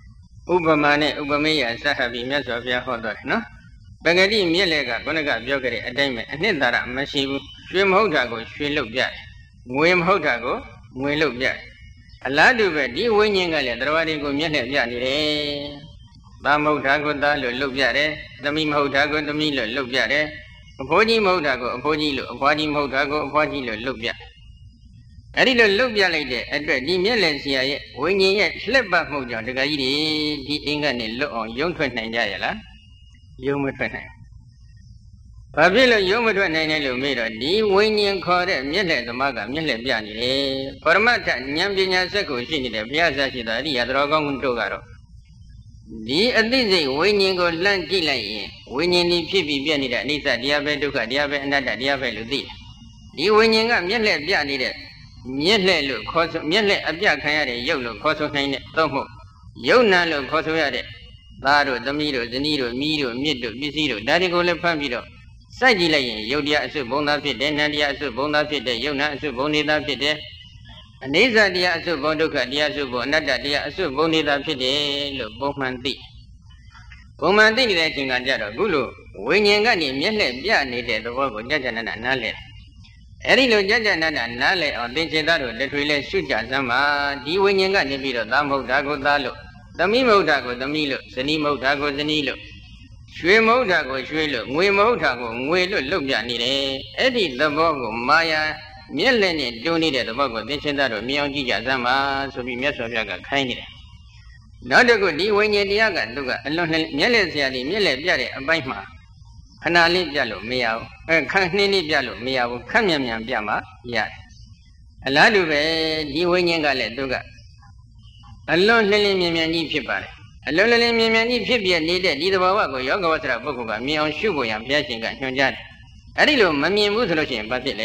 Speaker 1: ဥပမာနဲ့ဥပမေယစဟပြီးမြတ်စွာဘုရားဟောတော်တယ်နော်ပဂတိမြက်လက်ကခုနကပြောခဲ့တဲ့အတိုင်းပဲအနှစ်သာရမရှိဘူးရွှေမဟုတ်တာကိုရွှေလုပ်ပြတယ်ငွေမဟုတ်တာကိုငွေလုပ်ပြတယ်အလားတူပဲဒီဝိညာဉ်ကလည်းတရားတွေကိုမျက်လှည့်ပြနေတယ်သားမဟုတ်တာကိုသားလို့လုပ်ပြတယ်သမီးမဟုတ်တာကိုသမီးလို့လုပ်ပြတယ်အဖိုးကြီးမဟုတ်တာကိုအဖိုးကြီးလို့အဖွားကြီးမဟုတ်တာကိုအဖွားကြီးလို့လုပ်ပြအဲ့ဒီလိုလှုပ်ပြလိုက်တဲ့အတွက်ဒီမျက်လည်ဆရာရဲ့ဝိညာဉ်ရဲ့လှက်ပတ်မှုကြောင့်တခါကြီးဒီအင်းကနေလွတ်အောင်ယုံထွက်နိုင်ကြရလားယုံမထွက်နိုင်ဘာဖြစ်လို့ယုံမထွက်နိုင်လဲလို့မေးတော့ဒီဝိညာဉ်ခေါ်တဲ့မျက်လည်သမားကမျက်လည်ပြနေတယ်ပရမတ္ထဉာဏ်ပညာစက်ကိုရှိနေတဲ့ဘုရားဆရာရှိတော်အရိယာတော်ကောင်းတို့ကတော့ဒီအသိစိတ်ဝိညာဉ်ကိုလှမ်းကြည့်လိုက်ရင်ဝိညာဉ်ဒီဖြစ်ပြီးပြည့်နေတဲ့အနိစ္စတရားပဲဒုက္ခတရားပဲအနတ္တတရားပဲလို့သိတယ်ဒီဝိညာဉ်ကမျက်လည်ပြနေတဲ့မျက်လှဲ့လို့ခေါ်ဆိုမျက်လှဲ့အပြခံရတဲ့ရုပ်လို့ခေါ်ဆိုနိုင်တဲ့သို့မဟုတ်ယုံနာလို့ခေါ်ဆိုရတဲ့သားတို့သမီးတို့ဇနီးတို့မိတို့မြစ်တို့ပစ္စည်းတို့ဒါတွေကိုလည်းဖတ်ပြီးတော့စိုက်ကြည့်လိုက်ရင်ယုတ်တရားအစွတ်ဘုံသားဖြစ်တယ်နန္တရားအစွတ်ဘုံသားဖြစ်တယ်ယုံနာအစွတ်ဘုံနေသားဖြစ်တယ်အနိစ္စတရားအစွတ်ဘုံဒုက္ခတရားအစွတ်ဘုံအနတ္တတရားအစွတ်ဘုံနေသားဖြစ်တယ်လို့ပုံမှန်သိနေတဲ့အချိန်ကကြတော့အခုလိုဝိညာဉ်ကနေမျက်လှဲ့ပြနေတဲ့သဘောကိုကြကြနာနားလည်အဲ့ဒီလိုကြကြနာနာနားလည်အောင်သင်္ချေသားတို့တထွေလဲရှုကြစမ်းပါဒီဝိညာဉ်ကနေပြီးတော့သားမဟုတ်တာကိုသားလို့သမီးမဟုတ်တာကိုသမီးလို့ဇနီးမဟုတ်တာကိုဇနီးလို့ရွှေမဟုတ်တာကိုရွှေလို့ငွေမဟုတ်တာကိုငွေလို့လုပ်ပြနေတယ်အဲ့ဒီသဘောကိုမာယာမျက်လက်နဲ့တွန်းနေတဲ့သဘောကိုသင်္ချေသားတို့မြင်အောင်ကြည့်ကြစမ်းပါဆိုပြီးမြတ်စွာဘုရားကခိုင်းနေတယ်နောက်တစ်ခုဒီဝိညာဉ်တရားကသူကအလွန်မျက်လက်ဆရာကြီးမျက်လက်ပြတဲ့အပိုင်းမှာခဏလေးပြလို့မရဘူးခန့်နှင်းလေးပြလို့မရဘူးခန့်မြန်မြန်ပြမှရတယ်အလားတူပဲဒီဝိညာဉ်ကလည်းသူကအလွန်လင်းလင်းမြန်မြန်ကြီးဖြစ်ပါတယ်အလွန်လင်းလင်းမြန်မြန်ကြီးဖြစ်ပြနေတဲ့ဒီသဘာဝကိုယောဂဝဆရာပုဂ္ဂိုလ်ကမြင်အောင်ရှုဖို့ရန်ဘုရားရှင်ကညွှန်ကြားတယ်အဲ့ဒီလိုမမြင်ဘူးဆိုလို့ရှိရင်ဘာဖြစ်လဲ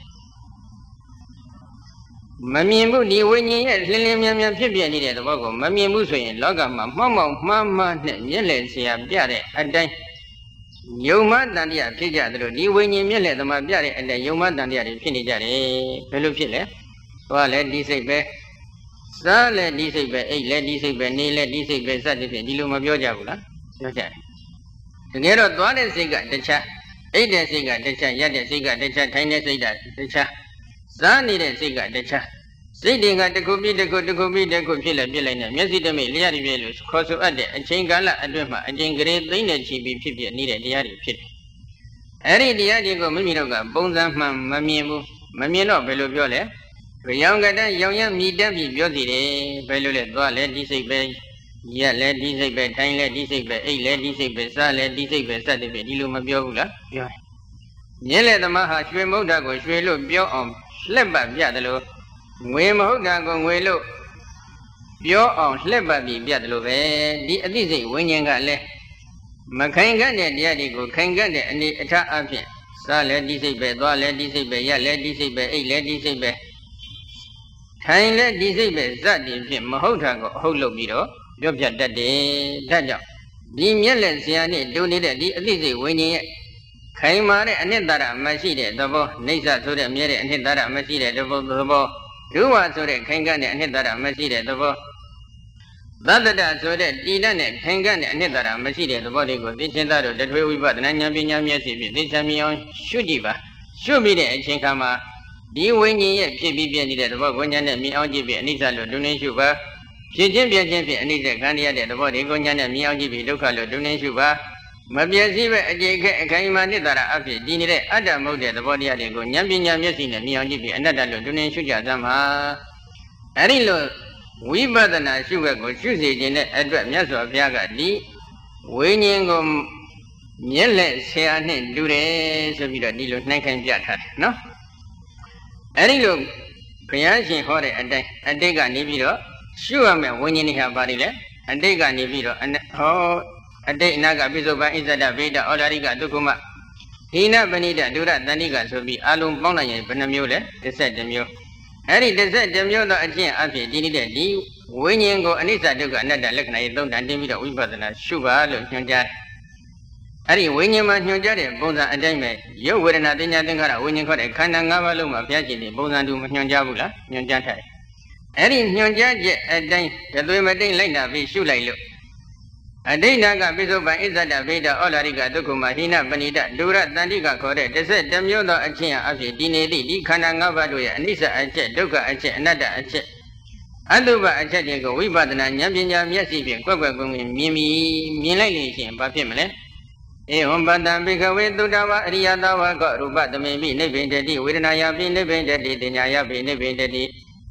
Speaker 1: မမြင်ဘူးဒီဝိညာဉ်ရဲ့လင်းလင်းမြန်မြန်ဖြစ်ပြနေတဲ့သဘောကိုမမြင်ဘူးဆိုရင်လောကမှာမှောက်မှောက်မှားမှားနဲ့မျက်လည်ဆရာပြတဲ့အတိုင်းယုံမတန်တရားဖြစ်ကြသလိုဒီဝိညာဉ်မျက်လည်သမားပြတဲ့အတိုင်းယုံမတန်တရားတွေဖြစ်နေကြတယ်ဘယ်လိုဖြစ်လဲသွားလဲဒီစိတ်ပဲစားလဲဒီစိတ်ပဲအိတ်လဲဒီစိတ်ပဲနေလဲဒီစိတ်ပဲစသဖြင့်ဒီလိုမပြောကြဘူးလားပြောကြတယ်တကယ်တော့သွားတဲ့စိတ်ကတခြားအိတ်တဲ့စိတ်ကတခြားရက်တဲ့စိတ်ကတခြားထိုင်တဲ့စိတ်ကတခြားစားနေတဲ့စိတ်ကတခြားစိတ်တွေကတစ်ခုပြီးတစ်ခုဖြစ်လဲပြစ်လိုက်နေမျက်စိတမိလျှက်ပြည့်လို့ခေါ်ဆိုအပ်တဲ့အချိန်ကာလအတွင်းမှာအချိန်ကလေးသိမ့်တဲ့ချီပြီးဖြစ်ပြနေတဲ့တရားတွေဖြစ်တယ်။အဲ့ဒီတရားတွေကိုမိမိတို့ကပုံစံမှန်မမြင်ဘူး။မမြင်တော့ဘယ်လိုပြောလဲ။ရောင်ကတည်းရောင်ရမ်းမြည်တက်ပြီးပြောစီတယ်။ဘယ်လိုလဲသွားလဲဒီစိတ်ပဲရက်လဲဒီစိတ်ပဲထိုင်လဲဒီစိတ်ပဲအိတ်လဲဒီစိတ်ပဲစားလဲဒီစိတ်ပဲစသဖြင့်ဒီလိုမပြောဘူးလား။ပြောတယ်။မြဲလေသမားဟာရွှေမုတ်တာကိုရွှေလို့ပြောအောင်လှက်ပတ်ပြတယ်လို့ငွေမဟုတ်တာကိုငွေလို့ပြောအောင်လှက်ပတ်ပြီးပြတယ်လို့ပဲဒီအသိစိတ်ဝိညာဉ်ကလည်းမခိုင်ခန့်တဲ့တရားတွေကိုခိုင်ခန့်တဲ့အနေအထားအဖြစ်စားလဲဒီစိတ်ပဲသွားလဲဒီစိတ်ပဲရက်လဲဒီစိတ်ပဲအိတ်လဲဒီစိတ်ပဲထိုင်လဲဒီစိတ်ပဲဇတ်ဒီဖြင့်မဟုတ်တာကိုအဟုတ်လုပ်ပြီးတော့ပြောပြတတ်တယ်ဒါကြောင့်ဒီမျက်လက်ဆရာနဲ့တူနေတဲ့ဒီအသိစိတ်ဝိညာဉ်ရဲ့ခိုင်မာတဲ့အနှစ်သာရမရှိတဲ့သဘောနေဆဆိုတဲ့မြဲတဲ့အနှစ်သာရမရှိတဲ့သဘောဒုဝါဆိုတဲ့ခိုင်ကန့်တဲ့အနှစ်သာရမရှိတဲ့သဘောသတ္တတဆိုတဲ့တည်တတ်တဲ့ခိုင်ကန့်တဲ့အနှစ်သာရမရှိတဲ့သဘောတွေကိုသိချင်းသားတို့တထွေဝိပဿနာဉာဏ်ပညာမျက်စိဖြင့်သိချင်မြင်အောင်ရှုကြည့်ပါရှုပြီးတဲ့အချိန်ခါမှာဒီဝိညာဉ်ရဲ့ဖြစ်ပြီးပြနေတဲ့သဘောကိုဉာဏ်နဲ့မြင်အောင်ကြည့်ပြီးအနိစ္စလို့ဒုနေရှုပါဖြစ်ချင်းပြချင်းဖြင့်အနိစ္စခံရတဲ့သဘောတွေကိုဉာဏ်နဲ့မြင်အောင်ကြည့်ပြီးဒုက္ခလို့ဒုနေရှုပါမပြည့်စည်ပဲအကျိခက်အခိုင်အမာနှစ်သာရအဖြစ်ဒီနေတဲ့အတ္တမဟုတ်တဲ့သဘောတရားတွေကိုဉာဏ်ပညာမျက်စိနဲ့မြင်အောင်ကြည့်ပြီးအနတ္တလို့ဒုနေရှုကြသမှာအဲ့ဒီလိုဝိပဿနာရှုဘက်ကိုရှုစေခြင်းနဲ့အတွက်မြတ်စွာဘုရားကဒီဝိညာဉ်ကိုမျက်လက်ဆရာနဲ့တူတယ်ဆိုပြီးတော့ဒီလိုနှိုင်းခိုင်းပြထားတယ်နော်အဲ့ဒီလိုဘုရားရှင်ဟောတဲ့အတိုင်းအတိတ်ကနေပြီးတော့ရှုရမယ်ဝိညာဉ်တွေဟာပါတယ်လေအတိတ်ကနေပြီးတော့ဟောအတိတ်အနာကပိစုပန်ဣဇဒဗေဒဩလာရိကဒုက္ခမဟိနပဏိတဒုရတဏိကဆိုပြီးအလုံးပေါင်းလိုက်ရင်ဘယ်နှမျိုးလဲ17မျိုးအဲ့ဒီ17မျိုးသောအကျင့်အဖြစ်ဒီနေ့ဒီဝိညာဉ်ကိုအနိစ္စဒုက္ခအနတ္တလက္ခဏာရေးသုံးတန်တင်ပြီးတော့ဝိပဿနာရှုပါလို့ညွှန်ကြားတယ်အဲ့ဒီဝိညာဉ်မှာညွှန်ကြားတဲ့ပုံစံအတိုင်းပဲရုပ်ဝေဒနာတင်ညာသင်္ခါရဝိညာဉ်ခေါ်တဲ့ခန္ဓာ၅ပါးလုံးမှာဘုရားရှင်ဒီပုံစံတူမညွှန်ကြားဘူးလားညွှန်ကြားထားတယ်အဲ့ဒီညွှန်ကြားချက်အတိုင်းသွေးမတိတ်လိုက်တာပြီးရှုလိုက်လို့အတိဏကပိစုပန်ဣဇဒဗေဒဩလာရိကဒုက္ခမဟိနပဏိတဒုရတန္တိကခေါ်တဲ့11မျိုးသောအချင်းအဖြစ်ဒီနေသည့်ဒီခန္ဓာ၅ပါးတို့ရဲ့အနိစ္စအချက်ဒုက္ခအချက်အနတ္တအချက်အတုပအချက်တွေကိုဝိပဿနာဉာဏ်ပညာမျက်စိဖြင့်ကွက်ကွက်ကွင်းကွင်းမြင်လိုက်လို့ရှိရင်ဘာဖြစ်မလဲဧဝံပတ္တံဘိခဝေသုတဝအရိယသဝကောရူပသမေမိနိဗ္ဗိန္ဒတိဝေဒနာယပိနိဗ္ဗိန္ဒတိတင်ညာယပိနိဗ္ဗိန္ဒတိ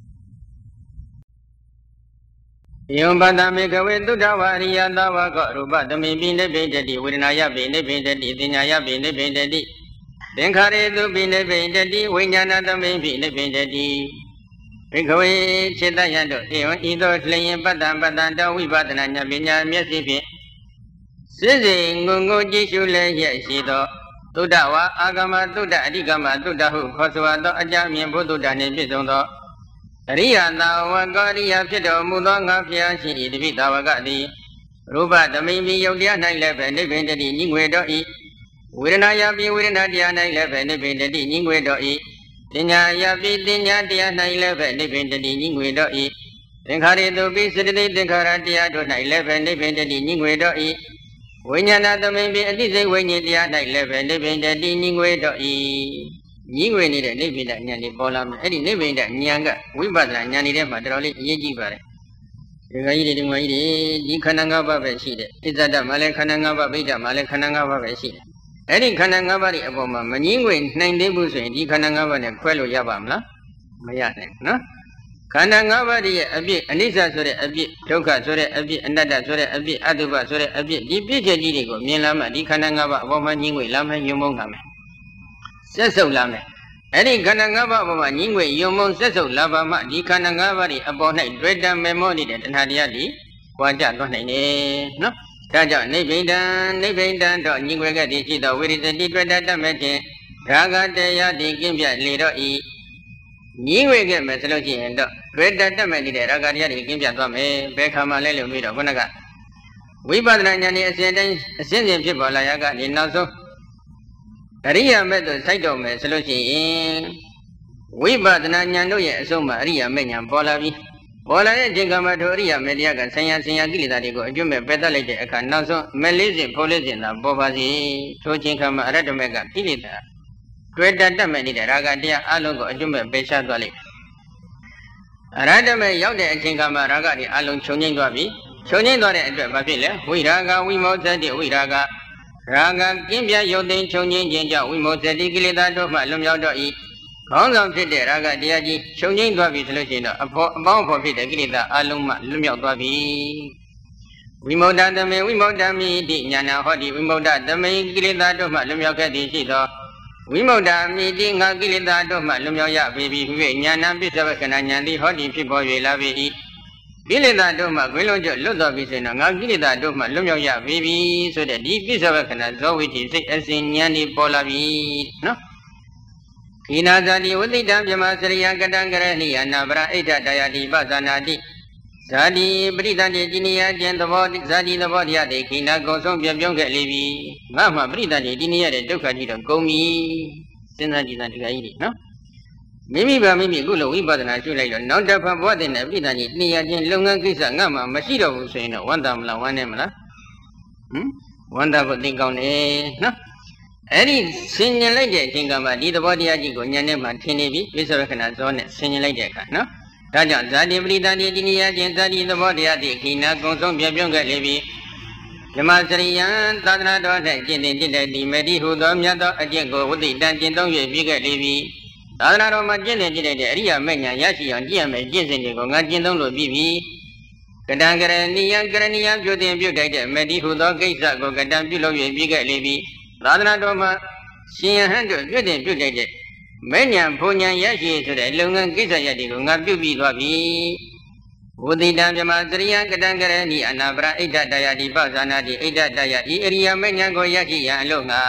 Speaker 1: ဧဝံပတ္တံဘိခဝေသုတဝအရိယသဝကောရူပသမေမိနိဗ္ဗိန္ဒတိဝေဒနာယပိနိဗ္ဗိန္ဒတိတင်ညာယပိနိဗ္ဗိန္ဒတိသင်္ခါရေတုပိနိဗ္ဗိန္ဒတိဝိညာဏသမေမိနိဗ္ဗိန္ဒတိဘိခဝေစေတယံတို့ဧဝံဤသို့လျင်ပတ္တံတောဝိပဿနာဉာဏ်ပညာမျက်စိဖြင့်စစ်စစ်ငုံငုံကြည့်ရှုလည်းရရှိသောသုဒ္ဓဝါအာဂမသုဒ္ဓအဓိကမသုဒ္ဓဟုခေါ်ဆိုသောအကြမြင်ဘုသုဒ္ဓနှင့်ပြည့်စုံသောအရိယသာဝကောရိယဖြစ်တော်မူသောငါဖျားရှိ၏တပိသာဝကသည်ရူပသမိမိယုတ်တရား၌လည်းပဲနိဗ္ဗိန္ဒတိညီငွေတော်၏ဝေဒနာယပိဝေဒနာတရား၌လည်းပဲနိဗ္ဗိန္ဒတိညီငွေတော်၏တင်ညာယပိတင်ညာတရား၌လည်းပဲနိဗ္ဗိန္ဒတိညီငွေတော်၏သင်္ခါရေတုပိစတတိသင်္ခါရတရားတို့၌လည်းပဲနိဗ္ဗိန္ဒတိညီငွေတော်၏ဝိညာဏသမိပိအတိစိတ်ဝိညာဉ်တရား၌လည်းပဲနိဗ္ဗိန္ဒတိညီငွေတော်၏ညီငွေနေတဲ့နိဗ္ဗိန္ဒဉာဏ်လေးပေါ်လာမယ်အဲ့ဒီနိဗ္ဗိန္ဒဉာဏ်ကဝိပဿနာဉာဏ်တွေမှာတော်တော်လေးအရေးကြီးပါတယ်ဒီခါကြီးဒီမကြီးဒီခန္ဓာ၅ပါးပဲရှိတယ်ဣဇဒမှာလည်းခန္ဓာ၅ပါးဗိဓမှာလည်းခန္ဓာ၅ပါးပဲရှိတယ်အဲ့ဒီခန္ဓာ၅ပါးဒီအပေါ်မှာမငြင်းငွေနိုင်သေးဘူးဆိုရင်ဒီခန္ဓာ၅ပါးနဲ့ခွဲလို့ရပါမလားမရနိုင်ဘူးနော်ခန္ဓာ၅ပါးရဲ့အပြည့်အနိစ္စဆိုတဲ့အပြည့်ဒုက္ခဆိုတဲ့အပြည့်အနတ္တဆိုတဲ့အပြည့်အတုပဆိုတဲ့အပြည့်ဒီပြည့်ချက်ကြီးတွေကိုမြင်လာမှဒီခန္ဓာ၅ပါးအပေါ်မှာငြင်းငွေလာမယ်ယုံမုန်းလာမယ်ဆက်ဆုပ်လာမယ်အဲ့ဒီခန္ဓာ၅ပါးအပေါ်မှာငြင်းငွေယုံမုန်းဆက်ဆုပ်လာပါမှဒီခန္ဓာ၅ပါးဒီအပေါ်၌တွေ့တံမေမောနေတဲ့တဏှာတရားဒီကြွားကြလွှတ်နိုင်တယ်နော်ဒါကြောင့်နိဗ္ဗိန္ဒတော့ညီွယ်ကတည်းရှိသောဝိရိသတိတွေ့တတ်မဲ့ခြင်းရာဂတရားဒီကင်းပြလေတော့ဤညီွယ်ခဲ့မယ်ဆိုလို့ရှိရင်တော့တွေ့တတ်မဲ့နေတဲ့ရာဂတရားဒီကင်းပြသွားမယ်ဘယ်ခါမှလဲလို့ပြီးတော့ခုနကဝိပဿနာဉာဏ်ဤအစဉ်တိုင်းအစဉ်စဉ်ဖြစ်ပေါ်လာရကနေနောက်ဆုံးအရိယာမဲ့သို့စိုက်တော်မယ်ဆိုလို့ရှိရင်ဝိပဿနာဉာဏ်တို့ရဲ့အဆုံးမှာအရိယာမဲ့ဉာဏ်ပေါ်လာပြီးပေါ်လာတဲ့အချိန်ကမှတို့အရိယာမေတ္တရားကဆင်ညာကိလေသာတွေကိုအကျွတ်မဲ့ပယ်တတ်လိုက်တဲ့အခါနောက်ဆုံးမဲ့လေးစဉ်ဖို့လေးစဉ်သာပေါ်ပါစေထိုချိန်ခါမှာအရတ္တမေကကိလေသာတွေ့တတ်မဲ့နေတဲ့ရာဂတရားအလုံးကိုအကျွတ်မဲ့ပယ်ရှားသွားလိုက်အရတ္တမေရောက်တဲ့အချိန်ကမှရာဂတွေအလုံးချုပ်ငိမ့်သွားပြီချုပ်ငိမ့်သွားတဲ့အတွက်ဘာဖြစ်လဲဝိရာဂဝိမောဇ္ဇတိဝိရာဂရာဂကင်းပြရုပ်သိမ်းချုပ်ငိမ့်ခြင်းကြောင့်ဝိမောဇ္ဇတိကိလေသာတို့မှလွန်မြောက်တော့၏ခေါင်းဆောင်ဖြစ်တဲ့ရာဂတရားကြီးချုပ်ငိမ့်သွားပြီဆိုလို့ရှိရင်တော့အပေါင်းအဖော်ဖြစ်တဲ့ကိလေသာအလုံးမှလွတ်မြောက်သွားပြီဝိမု ddha သမေဝိမု ddha မိတိညာနာဟောတိဝိမု ddha သမေကိလေသာတို့မှလွတ်မြောက်ခဲ့သည်ရှိသောဝိမု ddha မိတိငါကိလေသာတို့မှလွတ်မြောက်ရပေပြီဟု၍ညာနာပစ္စဝကနာညာတိဟောတိဖြစ်ပေါ်၍လာပေ၏ကိလေသာတို့မှခွင်းလုံးကျွတ်လွတ်တော်ပြီဆိုရင်တော့ငါကိလေသာတို့မှလွတ်မြောက်ရပေပြီဆိုတဲ့ဒီပစ္စဝကနာဇောဝိတိစိတ်အစဉ်ဉာဏ်ဒီပေါ်လာပြီနော်ခိနာဇာတိဝတိတံပြမစရိယကတံကရဏိယနာပရဣဋ္ဌတယတိပဇာနာတိဇာတိပရိသန္တိတိနိယကျင်သဘောဇာတိသဘောတရားတွေခိနာကုံဆုံးပြုံးခဲ့လေပြီငါမှပရိသန္တိတိနိယတဲ့ဒုက္ခကြီးတော့ကုန်ပြီစဉ်းစားကြည့်တာဒီကကြီးတွေနော်မိမိအခုလိုဝိပဿနာရှုလိုက်တော့နောက်တစ်ဖန်ဘဝတည်းနဲ့ပရိသန္တိတိနိယချင်းလုပ်ငန်းကိစ္စငါမှမရှိတော့ဘူးဆိုရင်တော့ဝမ်းသာမလားဝမ်းနေမလားဝမ်းသာဖို့သင်ကောင်းတယ်နော်အဲ့ဒီဆင်ញင်လိုက်တဲ့အချိန်ကမှဒီသဘောတရားကြီးကိုဉာဏ်နဲ့မှထင်နေပြီဝိသဝကနာဇောနဲ့ဆင်ញင်လိုက်တဲ့အခါနော်ဒါကြောင့်ဇာတိပရိသန္တိတိနိယချင်းဇာတိသဘောတရားတိခိနာကုံဆုံးပြုံးခဲ့လေပြီဓမ္မစရိယံသာသနာတော်၌ကျင့်တင်တဲ့ဒီမေတိဟုသောမြတ်သောအကျင့်ကိုဝတိတံကျင့်သုံး၍ပြီးခဲ့လေပြီသာသနာတော်မှာကျင့်တဲ့အရိယာမေညာရရှိအောင်ကျင့်ရမယ်ကျင့်စဉ်တွေကိုငါကျင့်သုံးလို့ပြီးပြီကတံကရဏီယံပြုတင်ပြုတိုက်တဲ့မေတိဟုသောကိစ္စကိုကတံပြုလုပ်၍ပြီးခဲ့လေပြီသာသနာတော်မှာရှင်ယဟန်တို့ပြုတင်ပြုတိုက်တဲ့မေညာဘုံညာရရှိဆိုတဲ့လုပ်ငန်းကိစ္စရပ်တွေကိုငါပြုပြီးသွားပြီဝတိတံမြမစရိယကတံကရဏီအနာပရဣဋ္ဌတယတိပဇာနာတိဣဋ္ဌတယဤအရိယာမေညာကိုရရှိရန်အလို့ငါ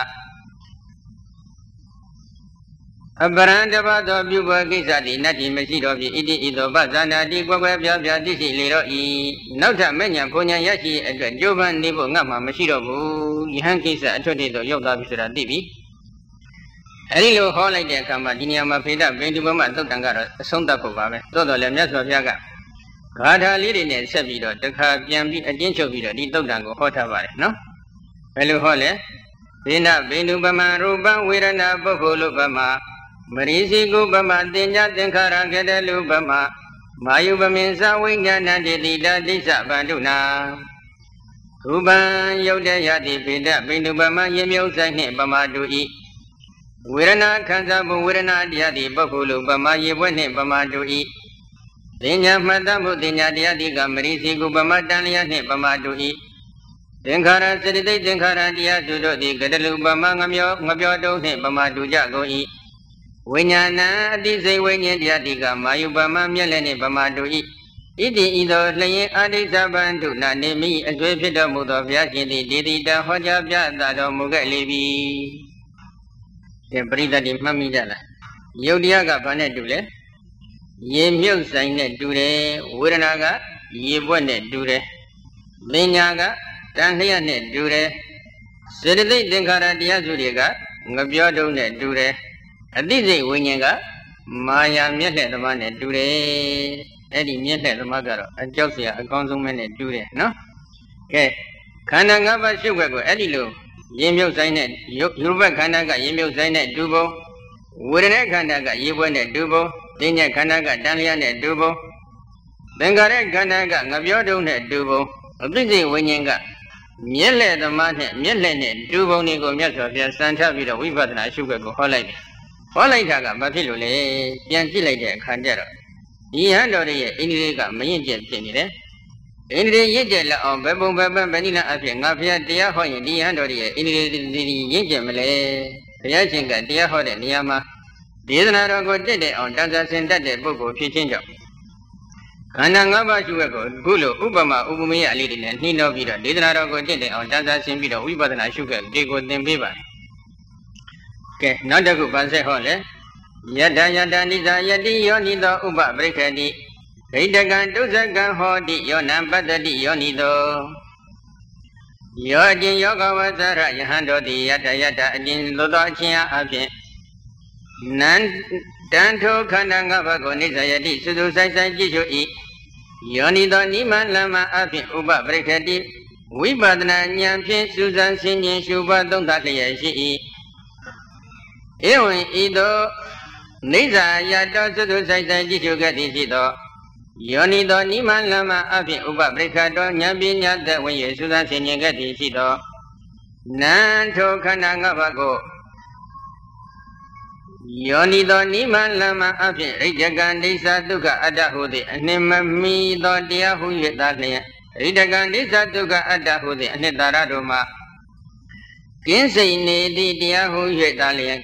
Speaker 1: အပရံတပတ်သောပြုပွဲကိစ္စသည်နတ္တိမရှိတော့ပြီဣတိဤသောပဇာနာတိကွယ်ကွယ်ပြားပြားသိရှိလေတော့ဤနောက်ထပ်မေညာဘုံညာရရှိအတွက်ကြိုးပမ်းနေဖို့ငါမှမရှိတော့ဘူးယဟန်ကိစ္စအထွတ်ထိပ်တော့ရောက်သွားပြီဆိုတာသိပြီအဲဒီလိုဟောလိုက်တဲ့အခါမှာဒီနေရာမှာဖေဒဗိန္ဓုဘမသုတ်တံကတော့အဆုံးသတ်ဖို့ပါပဲသို့တော်လည်းမြတ်စွာဘုရားက Gada lady ne Sabido, the car can be a gench of it, the Dodango Hotavare, no? Hello Hole, Vina Venubama, Ruba, Wirana, Buffalo Bama, Marisi Gubama, Dinja, Denkara, Gadalubama, Mayubaminsa, Wingana, Dida, Disa, Banduna. Ruban Yoda Yadi Pida, Venubama, Yemio Sane, Bama do eat. Wirana, Kansabu, Wirana, Diadi, Buffalo Bama, Yewene, Bama do eat. Dinya Madamu Dinya Diadiga Marisi Gubama Dania Bama do eat. Denkara Sidi Denkara Dia Judo di Gadalubama Ngabio do Bama do Jago eat. Winyana Dise Winya Diadiga Mayubama Mielene Bama do eat. Idi Ido Lay Adisa Bandu Nanemi as we fit the mood of Yakin Dida Hoja Jada Mugalevi. The breather di Mamidala. Yodiaga Panedule. Ye milk sign it dure, Wuranaga, ye bonnet dure. Benyaga, Tanhia net dure. Sedate Denkara Diazuriga, Ngabiodo net dure. Adize Winyaga, Maya Miet the man net dure. Eddie Miet the Magaro, a Josia, a consummate net dure, no? Okay. Kananga Sugar, Eddie Lu, Yemio sign it, Yuba Kanaga, Yemio sign it, Dubo. Wurana Kanaga, ye bonnet Dubo. Dinya Kanaga, Dalian and Dubo. Bengare Kanaga, Ngabiodo net Dubo. A busy Winyanga. Miele the man, Miele, Dubo Nigo Miel, Santa Vida, Weaver and I sugar go holiday. Holidaga, Bapilule, Yankilate, Candero. He handled it in the Mayan Pinide. In the Yajela on Babu Baba Vanilla Apia, Napia, dear Hoy, the handled it in the Yajamale. Yachinga, dear Hoy, and Yama. This another good day on Danza Senta de Bogo Pichinjo. Kananga Sugar, Gulu, Ubama, Ubumia, Lady, and Nino Vida. This another good day on Danza Simbido, Weaver and I sugar, they go them beaver. Okay, not a good Banse Hole. Yada Yada Nida Yadi Yonido Uba Breakadi. Redagan Dozagan Hodi, your number the Yonido. Yodin Yoga was a Rayahando, the Yada Yada, and in Lodachia Abin. Nan Tanto Kananga Bagonisa Yadi Sudu Sai Jijo E. Yonido Niman Lama Api Uba Breakadi. We badna Yampin Susan Singing Shuba don't that she. Ewan Ido Nisa Yado Sudu Sai Jijo Gadisido. Yonido Niman Lama Api Uba Breakado Yambin Yada when you Susan Singing Gadisido. Nanto Kananga Bago. Yonido Niman Lama Api, Ridagandisa Duga Adahudi, and Nimami Dodia who yet that near. Ridagandisa Duga Adahudi, and Daraduma. Kinsey Nedi Dia who yet Dalian.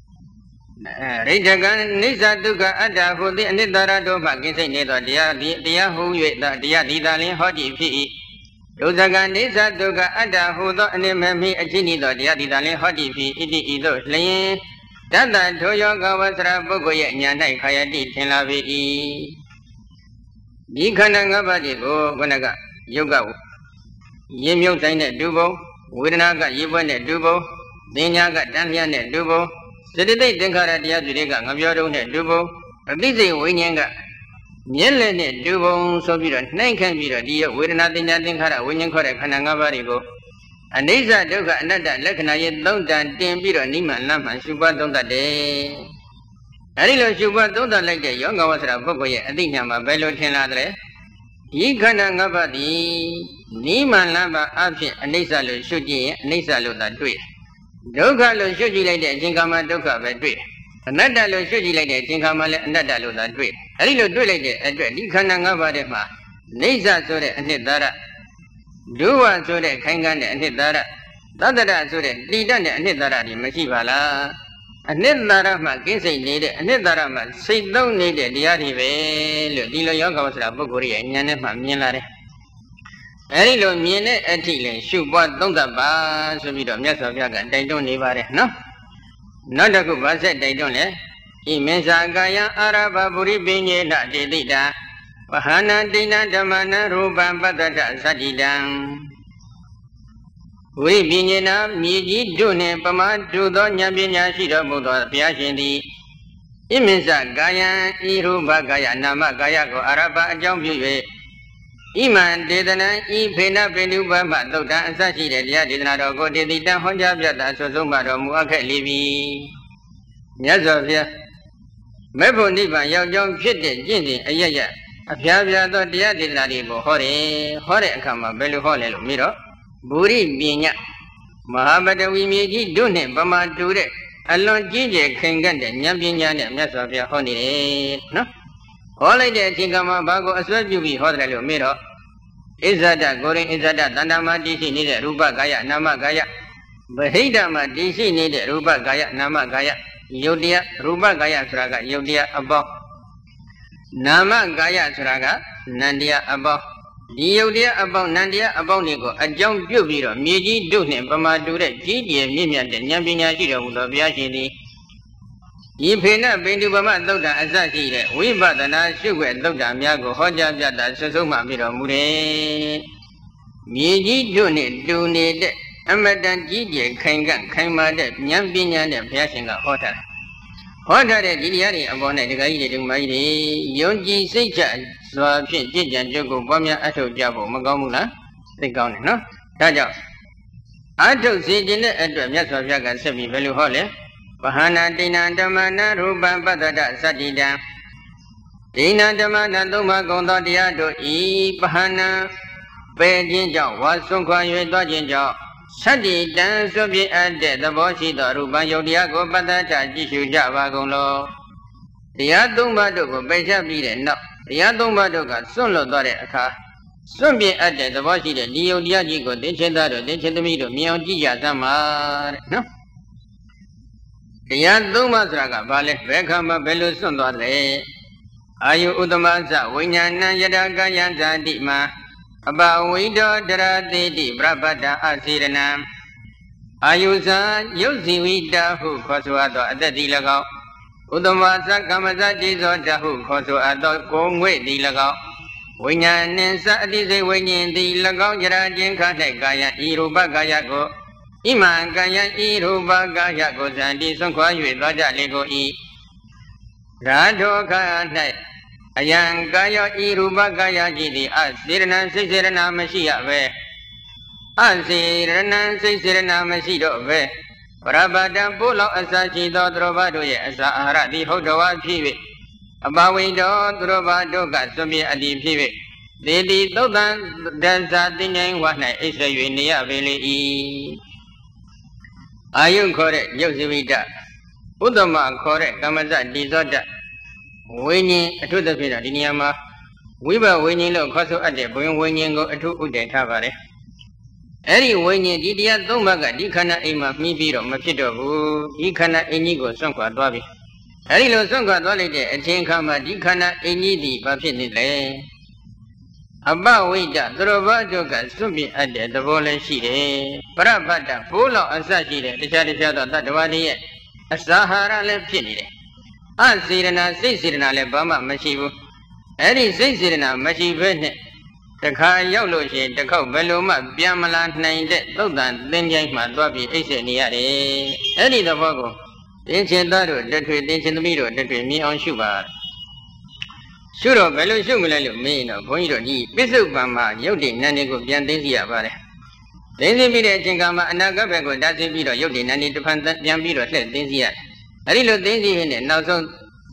Speaker 1: Ridagandisa Duga Adahudi, and Daraduma, Kinsey Nedo Dia who yet that Dia Didali Hodi P. Dozagandisa Duga Adahudo, and Nimami Ajinido Dia Didali Hodi P. Ido Slain. Dada Toyo Gawasra Bogoya Yana Kayadi Telavi Dikananga Badigo Gonaga Yoga Yemio Saine Dubo, Wiranaga Yibone Dubo, Dinyaga Danian Dubo, Sedate Denkara Diazuriga, Ngabiodo Dubo, a busy Winyanga Yelene Dubo, so be a nine can be a dear, Wirana Dinkara, Winyan Kore Kananga Badigo. And these are Doga another Lakana don't dan Timbiro Niman Lama Shuba don't that day. Arilo Shuba don't like the young Awasra Bogoya, I think I'm a bello tenadre. He can't body Niman Lama Api and Nisalo Shuji, Nisalo that do it. Doga lo Shuji like the Jinkama Doka by do it. Another lo Shuji like the Jinkama another lo that do it. Arilo do like the address, he can't Badema. Nisa Sore and Dara. Dua Sore Kangan and Hidara. Dada Sore, Lidan and Hidara, Mashivala. And then Darama, Kinsey needed, and then Darama, say don't need it, the Arive, Dilo Yoga was a Bogori and Yanema Milare. Arilo Mine Atile, Shuba, don't the bar, so we don't mess of Yaga, they don't live no? Not a good bus, they don't let. Imensa Gaya Araba Buri Binye La Dida. Wahana Dina Damana Ruba Badata Sadidang. We Binina, Miji Dune, Pama, Judo, Yabinya, Shida Buddha, Piashindi. Imensa Gaya, Iruba Gaya, Nama Gaya, Araba, Jambu, Iman Dedana, Ipena Penuba, Dota, and Sashi, Dedana, go to the Honja, Sozumba, Muaka Livi. Yazovia Mebo Niba, young Pit, Jindy, Aya, Apia, the Dedana, Hore, Kama, Belu Hole, Miro, Buri, Binya, Mahabada, we may do him, Bama, do it. Alone, Gigi, Kangan, Yambian, and Mesovia, Honey, no? All I did think about Bago as well, you be Hodra Miro. Izada, Goring Izada, Danama, DC needed Ruba Gaya, Nama Gaya. Bahidama, DC needed Ruba Gaya, Nama Gaya. Yodia, Ruba Gaya Suraga, Yodia above. Nama Gaya Suraga, Nandia above. Yodia above Nandia above Nigo, a young Jubiro, Miji Dunim, Bama Dure, Gigi, Mimian, Yamina, Biashi. Ipena Bendubama Doda Azashi, we but the night sugar Doda Miago, Hoja, Sosoma Miro Mure. Miji do need Amadan Gigi, Kangan, Kama, Yambian, and Piasinga Hotter. Hotter, Diari, upon a guided mighty, Yonji Secha, Swapin, Jijan, Jogo, Bomia, Ato Jabo, Magomuna, the governor, no? Taja. I told Sijin at the Yasaga Semi Value Hole. Bahana Dina Damana Ruba Badada Sadida Dina Damana Duma Gonda Diado E Bahana Pejinja was Sunqua Dojinja Sadi Dan Sobi at the Boshi the Ruba Yodiago Badata Jishu Java Golo The Adumba Dogo Beja Bide no The Adumba Doga Solo Dore Aka Sumbi at the Boshi the Diodiago Denchedaro Denchedamido Mionjia Zamar no Yaduma Draga Vale, Bekama Belusun Dore Ayu Udamaza, Winyana Yadaga Yanza Dima About Wido Dara de Brabada Asirana Ayuza, Yuzi Wida who Kosuado at the Dilago Udamaza Kamaza Dizo Jahu Kosuado Gongwe Dilago Winyan Sadize Winyan Dilago Yarajin Kate Gaya Iruba Gayago Iman Gaya Iruba Gaya Gozandi Sunqua Raja Lego E Rado Kane Ayan Gaya Iruba Gaya Gidi Asirana Sisirana Mashia Ve Asirana Sisirana Mashido Ve Parabada Polo Asachi Dodrovado Sahara di Hodoa Pivi Abawi Dodrovado Gatsumi Adi Pivi Dedi Dodan Danza Dinang Wana Isa Yunia Vili Ayun correct, Yosivita Udama correct, Kamaza Dizoda Winning to the Pina Diniama We were winning low Coso at the Boying winning go to Ude Tavare Any winning Didia Domaga Dicana Ima Mibiro Mapito Dicana Enigo Sonqua Dwabi Harilo Sonqua Dolide and Tinkama Dicana Enidi Papini About Wida, Drovajoga, Sumbi at the Volan Shide, Parabata, Polo Asashi, the Chadishado, Tatawadi, a Sahara Lepini. Ansirana, Sisirana, Lebama, Mashibu, Eddie Sisirana, Mashibene, the car Yolo, the cow Beluma, Biamalan, named Dodan, then Yankman, Dwabi, Eseniade, Eddie the Vogo, Dinchendado, that we did in the middle, that we me on Shubar. Suro Belu Shumulalu mean of Pointo G. Bisu Bama, Yodi, Nanigo, Yandizia Vare. Daisy Bida Chingama, and Nagabago, Daisy Bida, Yodi, Nani to Panta, Yambiro, Dizia. A little Daisy in it, now so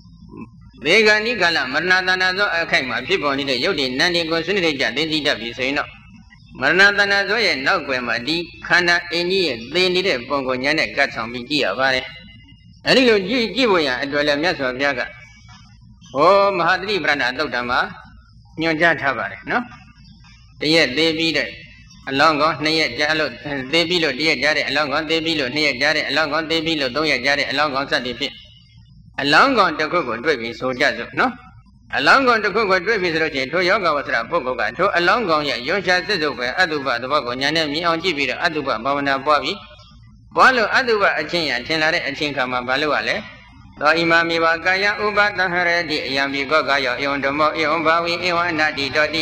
Speaker 1: Vega Nigala, Marnadanazo, Akama, people need a Yodi, Nanigo, Sunija, Daisy W, so you know. Marnadanazo, and Nogwema, D, Kana, Eni, they need a Bongo Yanek, got some Bigia Vare. A little Givoya, and Dwelamias of Yaga. Oh, Mahadri Brana Dodama, Nyoja Tavari, no? Yet they beat it along on near Jalo, they below dear Jarry, along on they below near Jarry, along on they below Doya Jarry, along on Sunday Pit. Along on the Coco Drippy, so Jazo, no? Along on the Coco Drippy, to Yoga was a Pocoga, to along on Yosha Sizuka, Aduba, the Bogo, Yanemi on Jibi, Aduba, Bavana Bobby, Wallo Aduba, a chain and Tenare and Chinkama Baluale. The Imami Bagaya Uba the Heredi, Yambi Gogaya, Yondomo, Yombawi, Iwanadi, Dodi.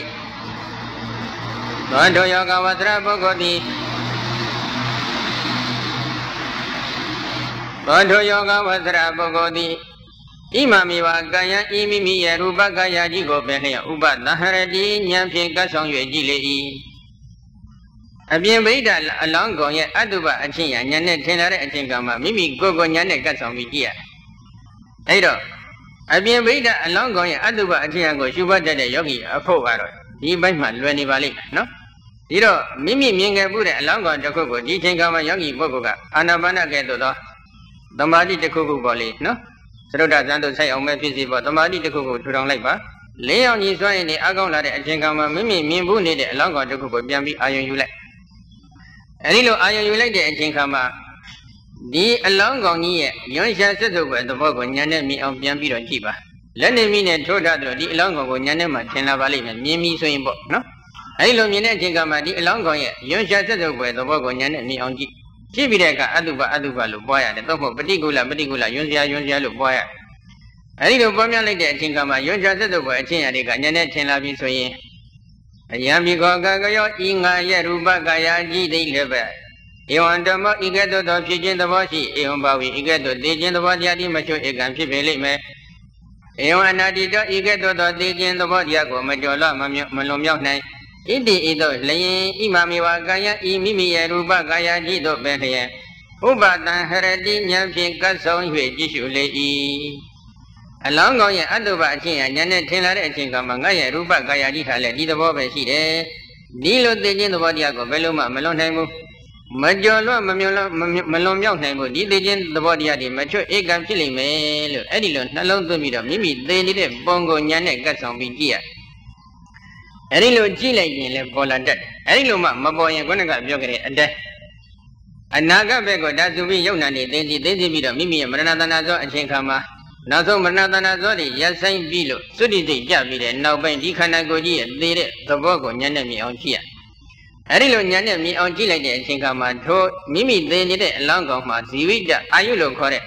Speaker 1: Dondo Yoga was Rabogodi. Dondo Yoga was Rabogodi. Imamiwa Gaya Imimi Ruba Gaya Jigo Bene Uba Naharadi Nyampi Gasong Yajili Abiyambida Alongo Yet Aduba Achia Nyanet Tenare Atingama Mimi Gogo Nyanet Gasong Vigia Edo Abiyambida Alongo Yet Aduba Achiango Shuba de Yogi Apowaro Ibama Luani Valley no Diro Mimi Minga Buddha Alongo Jacobo Jitangama Yogi Bogoga Anabana Gedo Damadi de Kuku Boli no Sroda Zando say on my busy but Damadi de Kuku to Don Laba Leon is one in the Agonla Achingama Mimi Mimbu needed Alongo Jacobo Biambi Iron you like Anilo Iron you like the Achingama The Alongo Nia Yonsha said over the Bogo Yana me on Biambi or Jiba Lenin mean and told that the Alongo Yanema Tena Valley and Mimi so in book no I love me Achingama the Alongo Yonsha said over the Bogo Yana me on Jeep Chibireka Aduba Luboya, the top of particular Yunzia Luboya. I little Bomia like that, Chinkama, Yunja said over China, Yanet Chinabi Soye. A Yami Gogayo, Inga Yaruba Gaya G. De Lebe. Eondamo, Igato, Pigeon the Boshi, Eombawi, Igato, Dejan the Bodiadi, Macho, Egan Pibelime. Eonadito, Igato, Dejan the Bodiago, Majola, Malomia Night. Indi Ido, Lay, Imamiwa Gaya, Imimi Ruba Gaya Jido Bene. Uba Heredi, Yampi Gasson, Jishu Lay. Along on your Aduba Chia, Yanet Taylor, Chinkamangaya, Ruba Gaya Jitale, Dido Bobe Side, Dilo de Jin the Bodiago, Beluma, Melonemo, Majola, Malomia Nemo, Diligent the Bodiadi, Macho Egam Chili Mail, Edilon, alone to meet them, Mimi, they did Bongo Yanet Gasson Vigia. Erilo Chile le Polandet. Erilo Maboy and Gonaga Yogre and death. And Naga Bego, that's to be Yonani, they did Mimi and Marananazo and Chinkama. Nazo Marananazo, yes, Saint Bilo, Sudi Javi, and now by Dikanagoji and did the Bogo Yanami on Chia. Erilo Yanami on Chile and Chinkama told Mimi, they did it along of my Zivida. Are you look correct?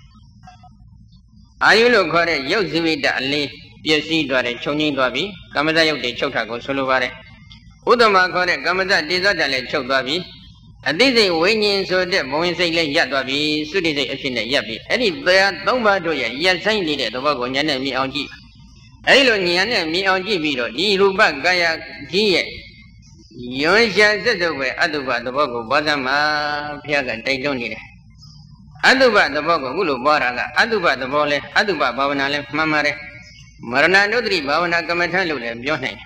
Speaker 1: Are you look correct? Yo Zivida, Lee. Yes, see, Dore, Choni Gabi, Gamada de Chotago, Solovare. Udama correct, Gamada Dizadale Chogabi. And this is winning so that Bowen say Yadabi, Sudi Ashina Yabi. Any there, Doma Doya, yes, I needed the Wagon Yana me on G. Elon Yana me on G. Ruba Gaya G. Yonsha said the way Aduba the Bogo, Bazama, Piaga, they don't need it. Aduba the Bogo, Ulu Baraga, Aduba the Bole, Aduba Bavanale, Mamare. Marana Nodri Bavana Kamatalu and Bionne.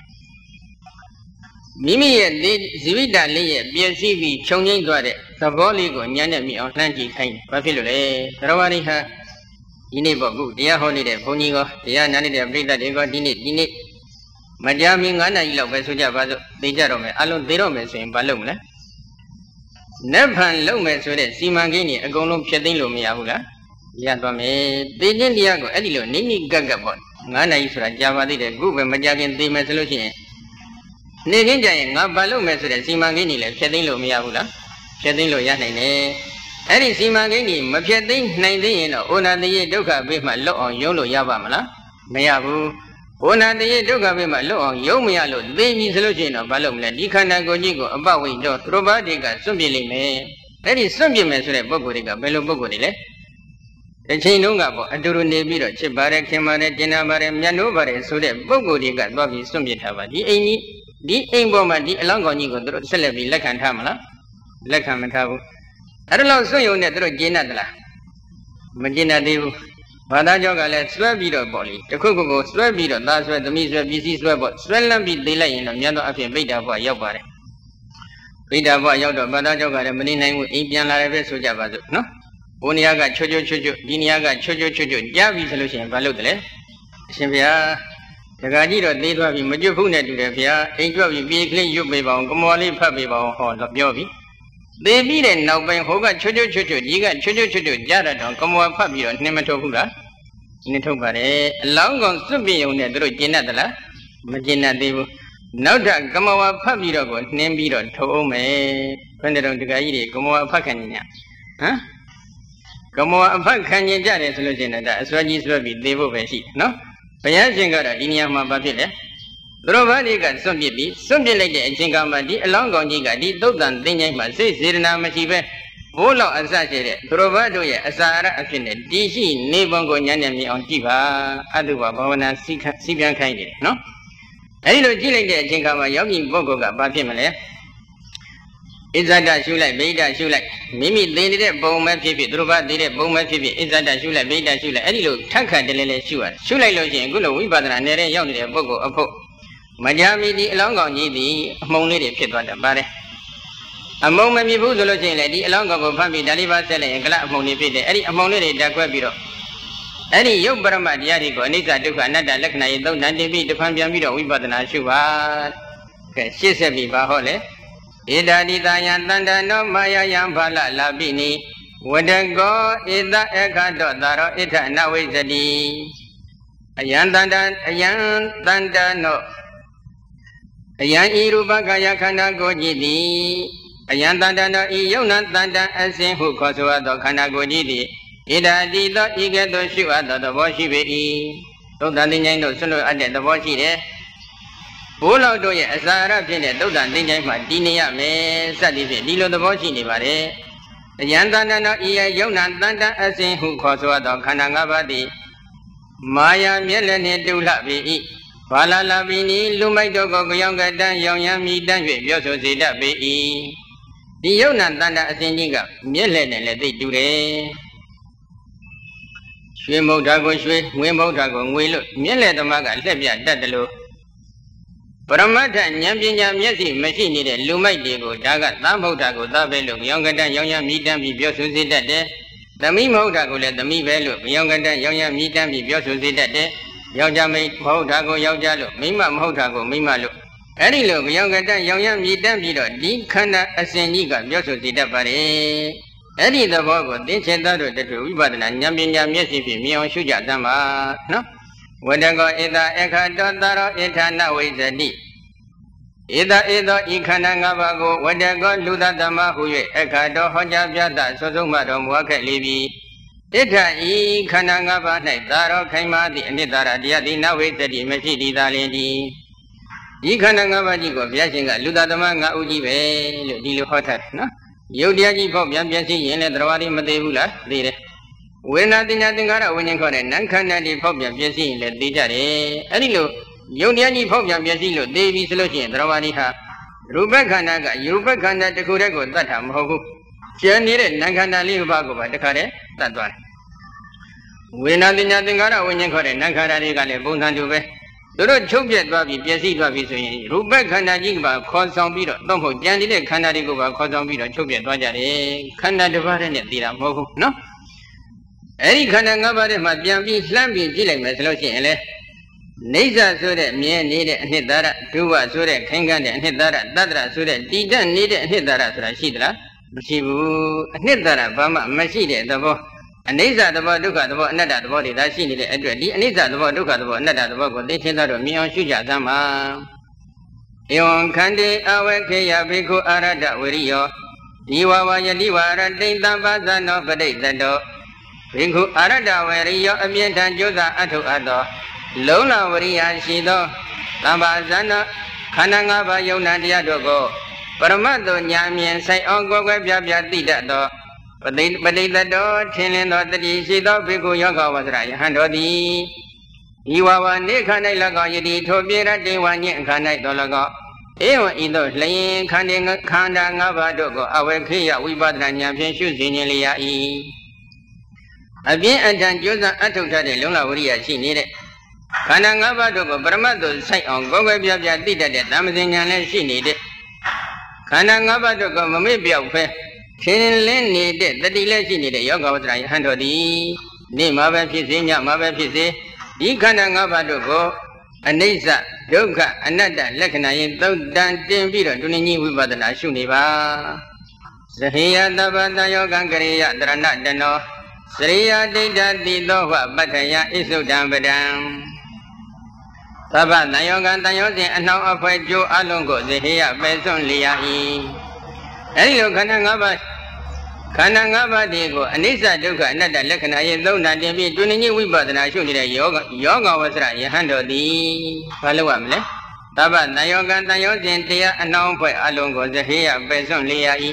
Speaker 1: Mimi and Zivida Lee, BSCV, Chonging Dwade, Savoligo, Yanami, or Lanji Tain, Buffalo, Rawariha, Inebo, dear holiday, Ponigo, dear Nani, the breed that they got in it. Madame Anna, you love Vesuja, the Jerome, Alon Derome, in Balona. Never low mess with it, Simangini, a golum Chadilo Miaula. Yadame, they didn't Diago, Edilo, Nini Gagabon. Nana Isra Java did a group and Majagan de Mesolution. Ninja, not Balo Messer, Simangini, Chadilo Miaula, Chadilo Yanene. Any Simangini, Mapiadin, 19, Ona de Doka with my law on Yolo Yavamala, Mayabu, Ona de Doka with my law on Yomialo, Baby Solution of Balom, Dikana Gojigo, about window, Robadiga, Sumbili me. That is Sumbi Messer, Bogoriga, Bello Bogorile. The Chinunga, Aduru Nebiro, Chibare, Kimare, Dinamare, Yanovare, so that Bogodi got Bobby Sumbitava, the Aimboma, the Alongonigo, Celebi, Lekan Hamala, Lekamatavu. I don't know, so you never Ginadla. Magina Devu, Vadajoga, Swabito Boli, the Coco, Swabito, that's where the Miss BC Swabot, Swellambi delay in the Yano of your Beta Boy Yobare. Beta Boy Yodo, Vadajoga, and Medina with Indian Larabe Sujabazu, no? Uniaga Chojo, Diniaga Chojo, Javi solution, Valudle. Simpia, the Gadiro, they will be Majupuna to the Pia, they will be weekly you be on Gomoli Papi or the Biovi. They beat and now by Hoga Chojo, Yiga Chojo, Jaradon, Gomoa Papi or Nematopula. Netopare, long on Subi on the Druginadala, Magina Devu. Now that Gomoa Papi or Nembiro, Tome, Pendant to Gaidi, Gomoa Pacania. Huh? Como a Pacania Jare solution as well as Devo Vesi, no? Payasingara, Diniama Babile. Drovadi got some baby, something like the Chingama, along on Yiga, Dodan, Dinama, says Sirina Machive, ဘိုးလောက်အစရှိတဲ့သူတော်ဘာတို့ရဲ့အစာအရအဖြစ်နဲ့တည်ရှိနေပုံကိုဉာဏ်နဲ့မြင်အောင်ကြည့်ပါအတုပါဘာဝနာစီကံခိုင်းနေတယ်နော်အဲဒီလိုကြည့်လိုက်တဲ့အချိန်ခါမှာယောဂီပုဂ္ဂိုလ်ကဘာဖြစ်မလဲဣဇဒရှုလိုက်ဗိဒရှုလိုက်မိမိသိနေတဲ့ပုံပဲဖြစ်ဖြစ်သူတော်ဘာသိတဲ့ပုံပဲဖြစ်ဖြစ်ဣဇဒရှုလိုက်ဗိဒရှုလိုက်အဲဒီလိုထက်ခတ်တလဲလဲရှုရတယ်ရှုလိုက်လို့ရှိရင်အခုလိုဝိပဿနာနယ်ရောက်နေတဲ့ပုဂ္ဂိုလ်အဖို့မကြမီဒီအလောင်းကောင်ကြီးသည်အမှုံလေးတွေဖြစ်သွားတတ်ပါတယ်အမုံမမြင်ဘူးဆိုလို့ရှိရင်လေဒီအလောင်းကောင်ကိုဖတ်ပြီးဒါလေးပါဆက်လိုက်ရင်ကလအမုံတွေဖြစ်တယ်အဲ့ဒီအမုံလေးတွေတက်ခွဲပြီးတော့အဲ့ဒီယုတ်ပရမတရားတွေကိုအနိစ္စဒုက္ခအနတ္တလက္ခဏာရေးသုံးနာတင်ပြီးတဖန်ပြန်ပြီးတော့ဝိပဿနာရှုပါကဲရှေ့ဆက်ပြီးပါဟောလေဧတာတိတယံတန္တနောမာယယံဖလလာပိနိဝတကောဧတအခတောသာရောဣထနဝိဇ္ဇတိအယံတန္တနောအယံဤရူပကာယခန္ဓာကိုယ်ကြည်သည်အယံတန္တနောဤယုံနာတန္တအစဉ်ဟုခေါ်ဆိုသောခန္ဓာကိုယ်ကြီးသည်ဣဒာတိသောဤကဲ့သို့ရှုအပ်သောသဘောရှိပေ၏သုတ္တန်သင်္ချိုင်းတို့ဆွလွတ်အပ်တဲ့သဘောရှိတယ်ဘိုးလောက်တို့ရဲ့အစာရဖြစ်တဲ့သုတ္တန်သင်္ချိုင်းမှာတည်နေရမယ်စသည်ဖြင့်ဒီလိုသဘောရှိနေပါတယ်အယံတန္တနောဤယုံနာတန္တအစဉ်ဟုခေါ်ဆိုသောခန္ဓာ၅ပါးသည်မာယာမျက်လည်းနှင့်တူလှပေ၏ဘာလာလာပိနိလူမိုက်တို့ကိုကြောင်ကတန်းရောင်ရမ်းမိတန်း၍ပြောဆိုစေတတ်ပေ၏ဒီယုံနာတန္တအစဉ်ကြီးကမျက်လည်းနဲ့လည်းသိတူတယ်ရွှေမုတ်တာကိုရွှေငွေမုတ်တာကိုငွေလို့မျက်လည်းသမားကလက်ပြတတ်တယ်လို့ပရမတ္ထဉာဏ်ပညာမျက်စိမရှိနေတဲ့လူမိုက်တွေကိုဒါကသံဗုဒ္ဓကိုသပဲလို့ကြောင်ကတန်းရောင်ရမ်းမိတန်းပြီးပြောဆိုစေတတ်တယ်သမီးမဟုတ်တာကိုလည်းသမီးပဲလို့ကြောင်ကတန်းရောင်ရမ်းမိတန်းပြီးပြောဆိုစေတတ်တယ်ယောက်ျားမိန်းမဟုတ်တာကိုယောက်ျားလို့မိန်းမမဟုတ်တာကိုမိန်းမလို့အဲ့ဒီလိုကြောင်ကတန်းရောင်ရမ်းမြည်တမ်းပြီးတော့ဒီခန္ဓာအစဉ်ကြီးကပြောဆိုစေတတ်ပါတယ်အဲ့ဒီသဘောကိုသင်္ချေသားတို့တည်းဝိပဿနာဉာဏ်ပညာမျက်စိဖြင့်မြင်အောင်ရှုကြသမ်းပါနော်ဝတ္တကောဧတအခတောသာရောဣထာနဝိဇ္ဇတိဧတဧသောဤခန္ဓာ၅ပါးကိုဝတ္တကောလူသတ္တမဟု၍အခတောဟောကြားပြသဆိုဆုံးမှတော်မူခဲ့လေပြီဣဋ္ဌဤခန္ဓာ၅ပါး၌သာရောခိုင်မာသည့်အနိတ္တရတရားသည်နဝိတ္တိမရှိသည်သာလင်ဒီခန္ဓာ၅ပါးကြီးကိုဘုရားရှင်ကလူသားသမား၅ဦးကြီးပဲလို့ဒီလိုဟောထားတယ်နော်ယုတ်တရားကြီးဖောက်ပြန်ပြည့်စည်ရင်လည်းတရားတွေမသေးဘူးလားသိတယ်ဝေဒနာတင်ညာသင်္ခါရဝိညာဉ်ခေါ်တဲ့နံခန္ဓာတွေဖောက်ပြန်ပြည့်စည်ရင်လည်းသိကြတယ်အဲ့ဒီလိုယုတ်တရားကြီးဖောက်ပြန်ပြည့်စည်လို့သိပြီဆိုလို့ရှိရင်တရားတွေဟာရူပခန္ဓာကရူပခန္ဓာတစ်ခုတည်းကိုတတ်တာမဟုတ်ဘူးကျန်နေတဲ့နံခန္ဓာလေးပါးကိုပါတခါတည်းတတ်သွားတယ်ဝေဒနာတင်ညာသင်္ခါရဝိညာဉ်ခေါ်တဲ့နံခန္ဓာတွေကလည်းပုံစံတူပဲသူတို့ချုပ်ပြတ်သွားပြီးပြည့်စည်သွားပြီဆိုရင်ရူပခန္ဓာကြီးကပါခေါ်ဆောင်ပြီးတော့တော့မဟုတ်ကြံနေတဲ့ခန္ဓာတွေကိုပါခေါ်ဆောင်ပြီးတော့ချုပ်ပြတ်သွားကြတယ်ခန္ဓာတစ်ပါးတည်းနဲ့သိတာမဟုတ်ဘူးနော်အဲ့ဒီခန္ဓာ၅ပါးထဲမှာပြန်ပြီးလှမ်းပြီးကြည့်လိုက်မယ်ဆိုလို့ရှိရင်လေနေဇဆိုတဲ့မြဲနေတဲ့အနှစ်သာရဒုဝဆိုတဲ့ခိုင်ခန့်တဲ့အနှစ်သာရတတ္တရဆိုတဲ့တည်တတ်နေတဲ့အနှစ်သာရဆိုတာရှိသလားမရှိဘူးအနှစ်သာရဘာမှမရှိတဲ့သဘောအနိစ္စသဘောဒုက္ခသဘောအနတ္တသဘောတွေသာရှိနေတဲ့အတွက်ဒီအနိစ္စသဘောဒုက္ခသဘောအနတ္တသဘောကိုသိချင်းသားတို့မြင်အောင်ရှုကြသမ်းပါဧဝံခန္တေအဝေခေယဘိက္ခုအာရတဝရိယောဒီဝဝယတိဝရတိတံပါဇနောပဋိတ္တောဘိက္ခုအာရတဝရိယောအမြင့်ထံကျိုးစာအထုအပ်သောလုံလဝရိယရှိသောတံပါဇနောခန္ဓာ၅ပါးယုံနာတရားတို့ကိုပရမတ္တဉာဏ်မြင်ဆိုင်အောင်ကိုယ်ကွယ်ပြပြသိတတ်သောပဋိတ္တောထင်လင်းသောတတိရှိသောဘိက္ခုယောဂဝဆရာယဟန်တော်သည်ဤဝဝနေခန္ဓာ၎င်းယတိထိုပြေရတေဝညင့်ခန္ဓာတော်၎င်းဧဝံဤသို့လျင်ခန္ဓာ၅ပါးတို့ကိုအဝေခိယဝိပဿနာဉာဏ်ဖြင့်ရှုစဉ်ခြင်းလျာ၏အပြင်းအထန်ကြိုးစားအထုတ်ထားတဲ့လုံလဝရိယရှိနေတဲ့ခန္ဓာ၅ပါးတို့ကိုပရမတ္တဆိုင်အောင်ကိုယ်ကွယ်ပြပြသိတတ်တဲ့ဓမ္မစင်ဉာဏ်လည်းရှိနေတဲ့ခန္ဓာ၅ပါးတို့ကိုမမေ့ပြောက်ဖဲထင်လင်းနေတဲ့တတိလည်းရှိနေတဲ့ယောဂဝတ္တရာယဟန်တော်သည်နေ့မှာပဲဖြစ်စေညမှာပဲဖြစ်စေဒီခန္ဓာ၅ပါးတို့ကိုအနိစ္စဒုက္ခအနတ္တလက္ခဏာရင်သုတ်တန်တင်ပြီးတော့ဒုနိညဝိပဿနာရှုနေပါသဟေယတပ္ပတယောကံကရိယတရဏတနောစရိယဒိဋ္ဌတိသောဝပတ္ထယဣသုတံပဒံသဗ္ဗတန်ယောကံတန်ယောစဉ်အနှောင်းအဖွဲကျိုးအလုံးကိုသဟေယပယ်စွန့်လျာ၏အဲဒီလိုခန္ဓာ၅ပါးတွေကိုအနိစ္စဒုက္ခအနတ္တလက္ခဏာရင်သုံးတာတင်ပြီးတွင်ညိဝိပဿနာရှုနေတဲ့ယောဂဝဆရယဟန်တော်သည်ဘာလုပ်ရမလဲသဗ္ဗတန်ယောကံတန်ယောစဉ်တရားအနှောင်းဖွဲ့အလုံးကိုသဟေယပယ်စွန့်လျာ၏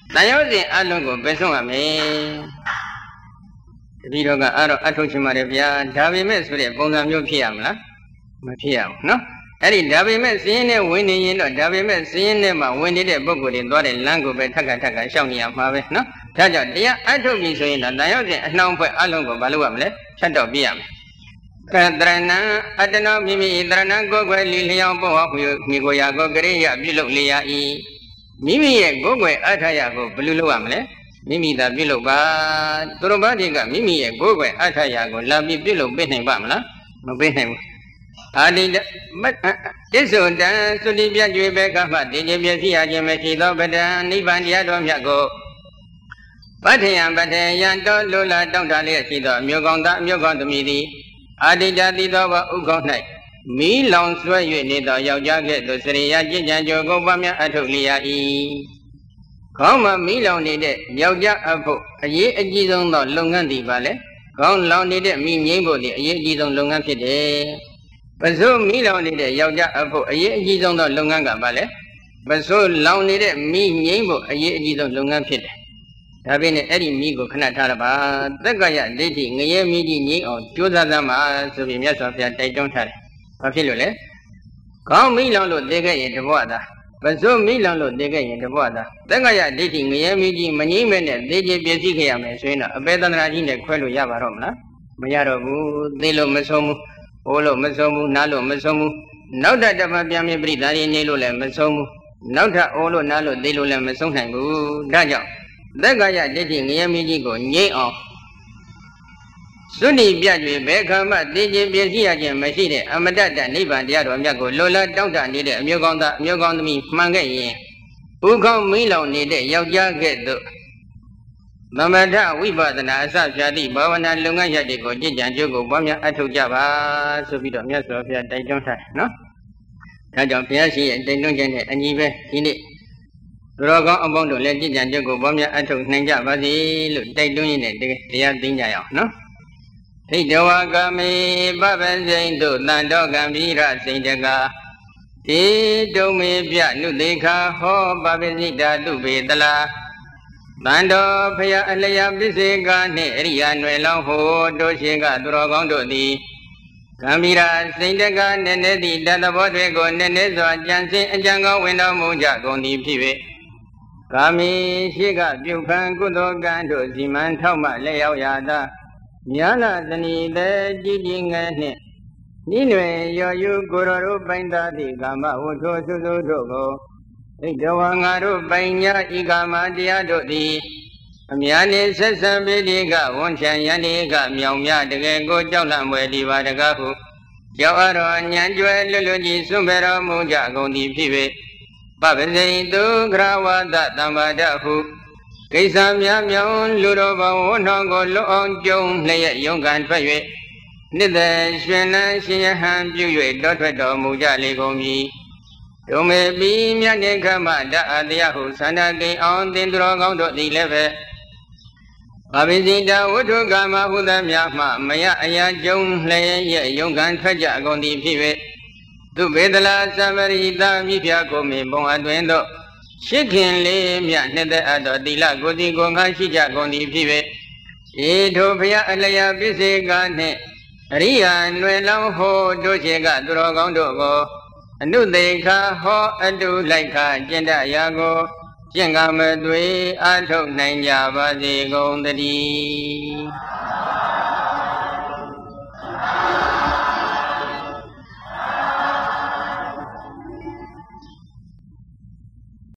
Speaker 1: တန်ရုပ်စဉ်အလုံးကိုပဲဆုံးရမယ်တပည့်တော်ကအဲ့တော့အထုတ်ချင်ပါတယ်ဗျာဒါပေမဲ့ဆိုတဲ့ပုံစံမျိုးဖြစ်ရမလားမဖြစ်ရဘူးနော်အဲ့ဒီဒါပေမဲ့စင်းနဲ့ဝင်နေရင်တော့ဒါပေမဲ့စင်းနဲ့မှဝင်နေတဲ့ပုဂ္ဂိုလ်တွေသွားတဲ့လမ်းကိုပဲထက်ကရှောက်နေရမှာပဲနော်ဒါကြောင့်တရားအထုတ်ပြီဆိုရင်တော့တန်ရုပ်စဉ်အနှောင်းဖွဲ့အလုံးကိုမလုပ်ရမလဲဖြတ်တော့ပြရမယ်ကတရဏံအတ္တနောမိမိတရဏံကိုယ်ွယ်လီလျောင်းပေါ်ဟောမိကိုရာကိုကရိယပြုလုပ်လျာဤမိမိရဲ့ကိုယ်ွယ်အထာယကိုဘယ်လိုလုပ်ရမလဲမိမိသာပြုလုပ်ပါသူတော်ဘာတွေကမိမိရဲ့ကိုယ်ွယ်အထာယကိုလာပြီးပြုလုပ်ပေးနိုင်ပါမလားမပေးနိုင်ဘူးအာတိတစ္ဆုတံသုတိပြကျွေပဲကမှတင်ခြင်းပြည့်စည်ရခြင်းမရှိသောဗဒံနိဗ္ဗာန်တရားတော်မြတ်ကိုပဋ္ဌယံတော်လိုလားတောင်းတလျက်ရှိသောအမျိုးကောင်းသားအမျိုးကောင်းသမီးသည်အာတိတတိသောဘဥကောင်း၌မီးလောင်ဆွဲ၍နေသောယောက်ျားကဲ့သို့စရိယကျင့်ကြံကြိုးကိုပွားများအထုတ်လျာ၏ခေါင်းမှာမီးလောင်နေတဲ့ယောက်ျားအဖို့အရေးအကြီးဆုံးသောလုပ်ငန်းသည်ပါလေခေါင်းလောင်နေတဲ့မီးငြိမ်းဖို့သည်အရေးအကြီးဆုံးလုပ်ငန်းဖြစ်တယ်ပစိုးမီးလောင်နေတဲ့ယောက်ျားအဖို့အရေးအကြီးဆုံးသောလုပ်ငန်းကပါလေပစိုးလောင်နေတဲ့မီးငြိမ်းဖို့အရေးအကြီးဆုံးလုပ်ငန်းဖြစ်တယ်ဒါပေမဲ့အဲ့ဒီမိကိုခဏထားရပါသက္ကယဒိဋ္ဌိငရဲမိတိငြိမ်းအောင်ကြိုးစားသမှာဆိုပြီးမြတ်စွာဘုရားတိုက်တွန်းထားတယ်။ဘာဖြစ်လို့လဲ။ခေါင်းမိလောင်လို့သိခဲ့ရင်တဘွားသာပစိုးမိလောင်လို့သိခဲ့ရင်တဘွားသာသက္ကယဒိဋ္ဌိငရဲမိတိမငြိမ်းမဲ့နဲ့သိခြင်းပြည့်စည်ခဲ့ရမယ်ဆိုရင်တော့အပေသန္တရာကြီးနဲ့ခွဲလို့ရပါတော့မလား။မရတော့ဘူး။သိလို့မဆုံးဘူး။ဟိုလို့မဆုံးဘူး။နားလို့မဆုံးဘူး။နောက်ထပ်ပြန်ပြပြိဒါရီနေလို့လည်းမဆုံးဘူး။နောက်ထပ်အိုးလို့နားလို့သိလို့လည်းမဆုံးနိုင်ဘူး။ဒါကြောင့်သက္ကယဒိဋ္ဌိငရဲမိကြီးကိုငြိမ့်အောင်စွန့်တိပြကျွေဘယ်ခါမှသိခြင်းပြည့်စည်ရခြင်းမရှိတဲ့အမတ္တနိဗ္ဗာန်တရားတော်မြတ်ကိုလိုလားတောင်းတနေတဲ့အမျိုးကောင်းသားအမျိုးကောင်းသမီးမှန်ခဲ့ရင်ဥကောင်းမီးလောင်နေတဲ့ယောက်ျားကဲ့သို့သမထဝိပဿနာအစဖြာတိဘာဝနာလုပ်ငန်းရပ်တွေကိုကြည်ကြံကြိုးကိုပွားများအထောက်ကြပါဆိုပြီးတော့မြတ်စွာဘုရားတိုက်တွန်းထားတယ်နော်ဒါကြောင့်ဘုရားရှိရဲ့တိုက်တွန်းခြင်းနဲ့အညီပဲဒီနေ့သူတော်ကောင်းအပေါင်းတို့လည်းကြည်ကြံကြုတ်ကိုပွားများအထောက်နိုင်ကြပါစေလို့တိုက်တွန်းရင်းနဲ့တရားသိကြရအောင်နော်ဣတဝကမေပပစိန်တို့တန်တော်ကံဗိရစိန်တကာဒီတုံမေပြနုသေခာဟောပပစိတာတုပေတလာတန်တော်ဖရာအလျာပစ္စေကနှင့်အရိယာနွယ်လောင်းဟောတို့ရှိကသူတော်ကောင်းတို့သည်ကံဗိရစိန်တကာနည်းနည်းသည့်တသဘောတွေကိုနည်းနည်းစွာကြံစင်အကြံကောင်းဝင်တော်မူကြကုန်သည်ဖြစ်၍ကာမိရှိကပြုခံကုသိုလ်ကံတို့စီမံထောက်မှလက်ရောက်ရာသာမြာလာသနီတဲ့ကြည်ကြည်ငယ်နှင့်နိနွယ်ရော်ယူကိုရောတို့ပိုင်သာသည့်ကာမဝတ္ထုစုစုတို့ကိုဣတဝငါတို့ပိုင်ညာဤကာမတရားတို့သည်အများနှင့်ဆက်ဆံပေဒီကဝန်ချံယန္တိကမြောင်မြတကယ်ကိုကြောက်လန့်ွယ်ဒီပါတကားဟုကြောက်အတော်ညံကျွဲလွတ်လွတ်ကြီးစွန့်ပေတော်မူကြကုန်သည်ဖြစ်၍ပပစိန်သူဂရဝတတံပါဒဟုကိစ္စများမြောင်လူတော်ဘဝနှောင်းကိုလွတ်အောင်ကြုံလျက်ယုံကန်ထွက်၍နှစ်သက်ရှင်လန်းရှင်ယဟန်ပြု၍တောထွက်တော်မူကြလေကုန်ပြီဒုမေပိမြတ်နေခမတအတရားဟုသန္တာကိအောင်သင်သူတော်ကောင်းတို့သည်လည်းပဲပပိစိတဝတ္ထုကာမဟုသမျှမှမယအရာကြုံလျက်ယုံကန်ထွက်ကြကုန်သည်ဖြစ်၍သူဘေဒလာသဗ္ဗရိတာမိဖျားကိုမေပုံအတွင်တို့ရှိခင်လေးမြနှစ်သက်အပ်တော်တိလကိုတိကိုငါရှိကြကုန်သည်ဖြစ်၍ဧထိုဘုရားအလျာပစ္စေကနှင့်အရိယာနွယ်လောင်းဟောတို့ရှိကသူတော်ကောင်းတို့ကိုအနုသေခာဟောအတုလိုက်ခာကျင့်တရာကိုကျင့်ကမသွေအာထုတ်နိုင်ကြပါစေကုန်သတည်း